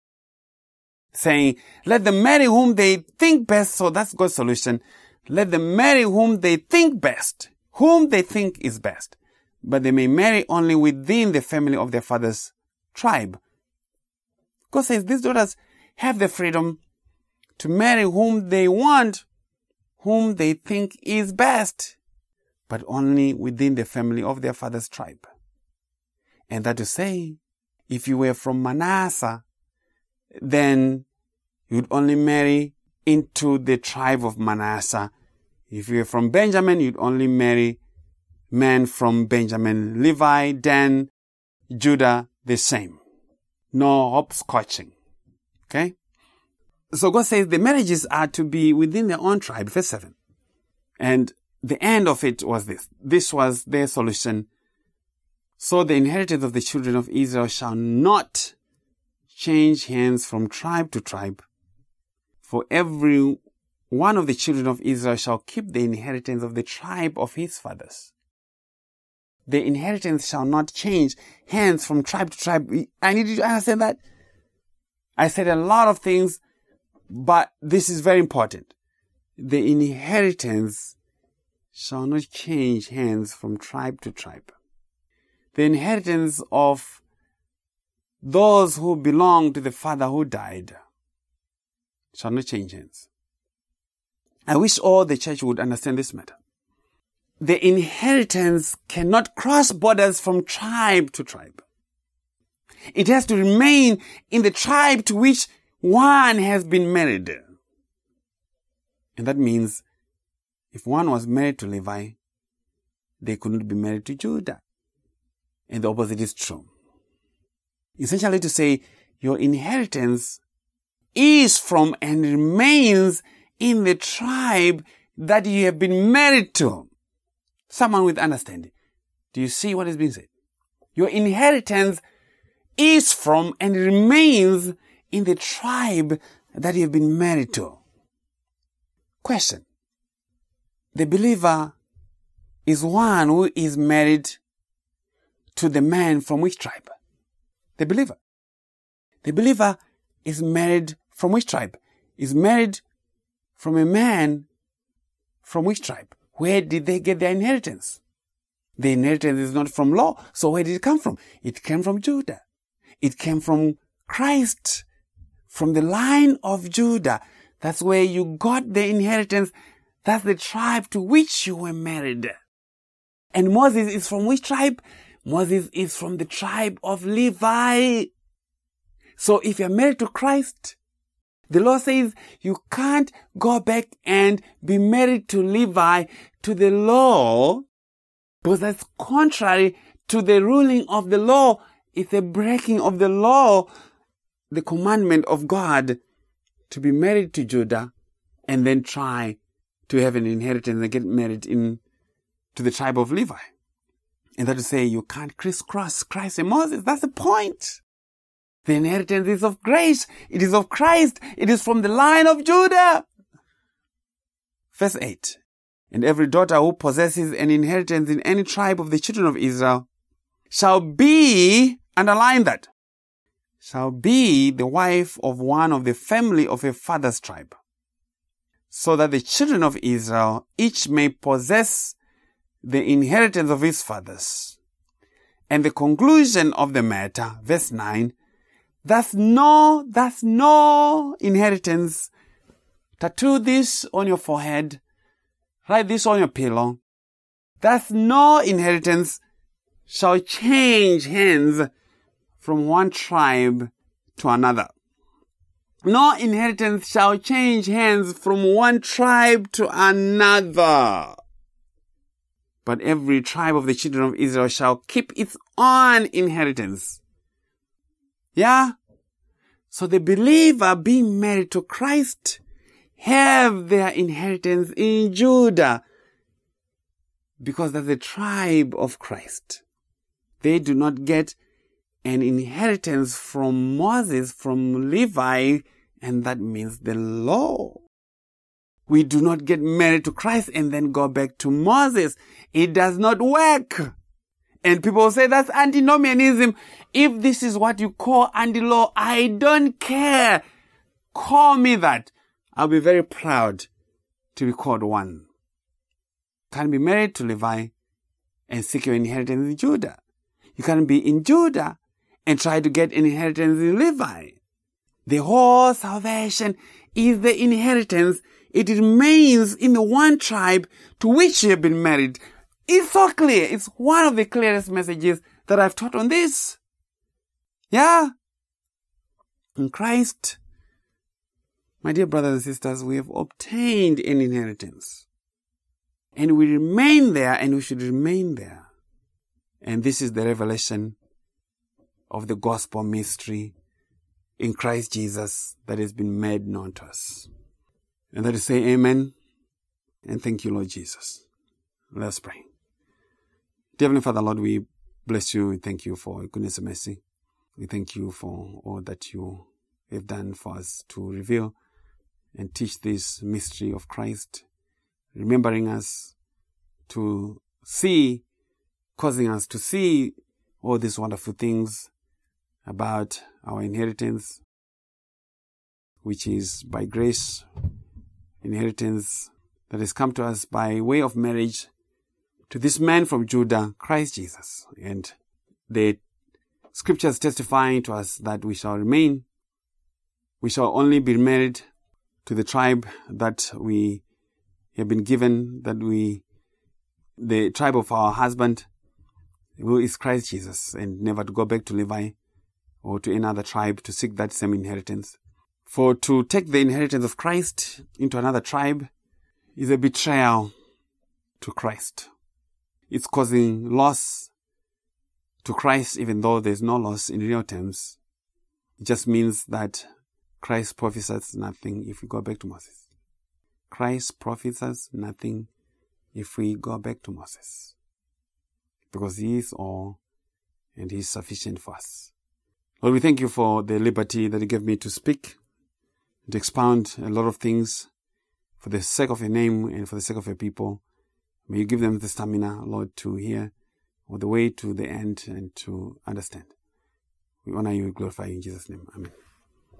[SPEAKER 1] Saying, let them marry whom they think best. So that's God's solution. Let them marry whom they think best. Whom they think is best. But they may marry only within the family of their father's tribe. God says these daughters have the freedom to marry whom they want, whom they think is best, but only within the family of their father's tribe. And that to say, if you were from Manasseh, then you'd only marry into the tribe of Manasseh. If you were from Benjamin, you'd only marry men from Benjamin. Levi, Dan, Judah, the same. No hopscotching. Okay? So God says the marriages are to be within their own tribe. Verse seven. And the end of it was this. This was their solution. So the inheritance of the children of Israel shall not change hands from tribe to tribe. For every one of the children of Israel shall keep the inheritance of the tribe of his fathers. The inheritance shall not change hands from tribe to tribe. I need you to understand that. I said a lot of things, but this is very important. The inheritance shall not change hands from tribe to tribe. The inheritance of those who belong to the father who died shall not change hands. I wish all the church would understand this matter. The inheritance cannot cross borders from tribe to tribe. It has to remain in the tribe to which one has been married. And that means if one was married to Levi, they couldn't be married to Judah. And the opposite is true. Essentially to say, your inheritance is from and remains in the tribe that you have been married to. Someone with understanding. Do you see what is being said? Your inheritance is from and remains in the tribe that you have been married to. Question. The believer is one who is married to the man from which tribe? The believer. The believer is married from which tribe? Is married from a man from which tribe? Where did they get their inheritance? The inheritance is not from law. So where did it come from? It came from Judah. It came from Christ. From the line of Judah. That's where you got the inheritance. That's the tribe to which you were married. And Moses is from which tribe? Moses is from the tribe of Levi. So if you're married to Christ, the law says you can't go back and be married to Levi to the law, because that's contrary to the ruling of the law. It's a breaking of the law, the commandment of God to be married to Judah and then try to have an inheritance and get married in to the tribe of Levi. And that to say you can't crisscross Christ and Moses. That's the point. The inheritance is of grace. It is of Christ. It is from the line of Judah. Verse eight. And every daughter who possesses an inheritance in any tribe of the children of Israel shall be, underline that, shall be the wife of one of the family of a father's tribe, so that the children of Israel each may possess the inheritance of his fathers. And the conclusion of the matter, verse nine, That's no, that's no inheritance. Tattoo this on your forehead. Write this on your pillow. That's no inheritance shall change hands from one tribe to another. No inheritance shall change hands from one tribe to another. But every tribe of the children of Israel shall keep its own inheritance. Yeah? So the believer being married to Christ have their inheritance in Judah. because they're the tribe of Christ. They do not get an inheritance from Moses, from Levi, and that means the law. We do not get married to Christ and then go back to Moses. It does not work. And people say that's antinomianism. If this is what you call anti-law, I don't care. Call me that. I'll be very proud to be called one. Can't be married to Levi and seek your inheritance in Judah. You can't be in Judah and try to get an inheritance in Levi. The whole salvation is the inheritance. It remains in the one tribe to which you have been married. It's so clear. It's one of the clearest messages that I've taught on this. Yeah. In Christ, my dear brothers and sisters, we have obtained an inheritance. And we remain there, and we should remain there. And this is the revelation of the gospel mystery in Christ Jesus that has been made known to us. And that is say amen and thank you, Lord Jesus. Let us pray. Dear Heavenly Father, Lord, we bless you. We thank you for your goodness and mercy. We thank you for all that you have done for us to reveal and teach this mystery of Christ, remembering us to see, causing us to see all these wonderful things about our inheritance, which is by grace, inheritance that has come to us by way of marriage to this man from Judah, Christ Jesus. And the scriptures testifying to us that we shall remain, we shall only be married to the tribe that we have been given, that we, the tribe of our husband, who is Christ Jesus, and never to go back to Levi or to any other tribe to seek that same inheritance. For to take the inheritance of Christ into another tribe is a betrayal to Christ. It's causing loss to Christ, even though there's no loss in real terms. It just means that Christ profits us nothing if we go back to Moses. Christ profits us nothing if we go back to Moses. Because he is all and he is sufficient for us. Lord, we thank you for the liberty that you gave me to speak, to expound a lot of things for the sake of your name and for the sake of your people. May you give them the stamina, Lord, to hear all the way to the end and to understand. We honor you and glorify you in Jesus' name. Amen.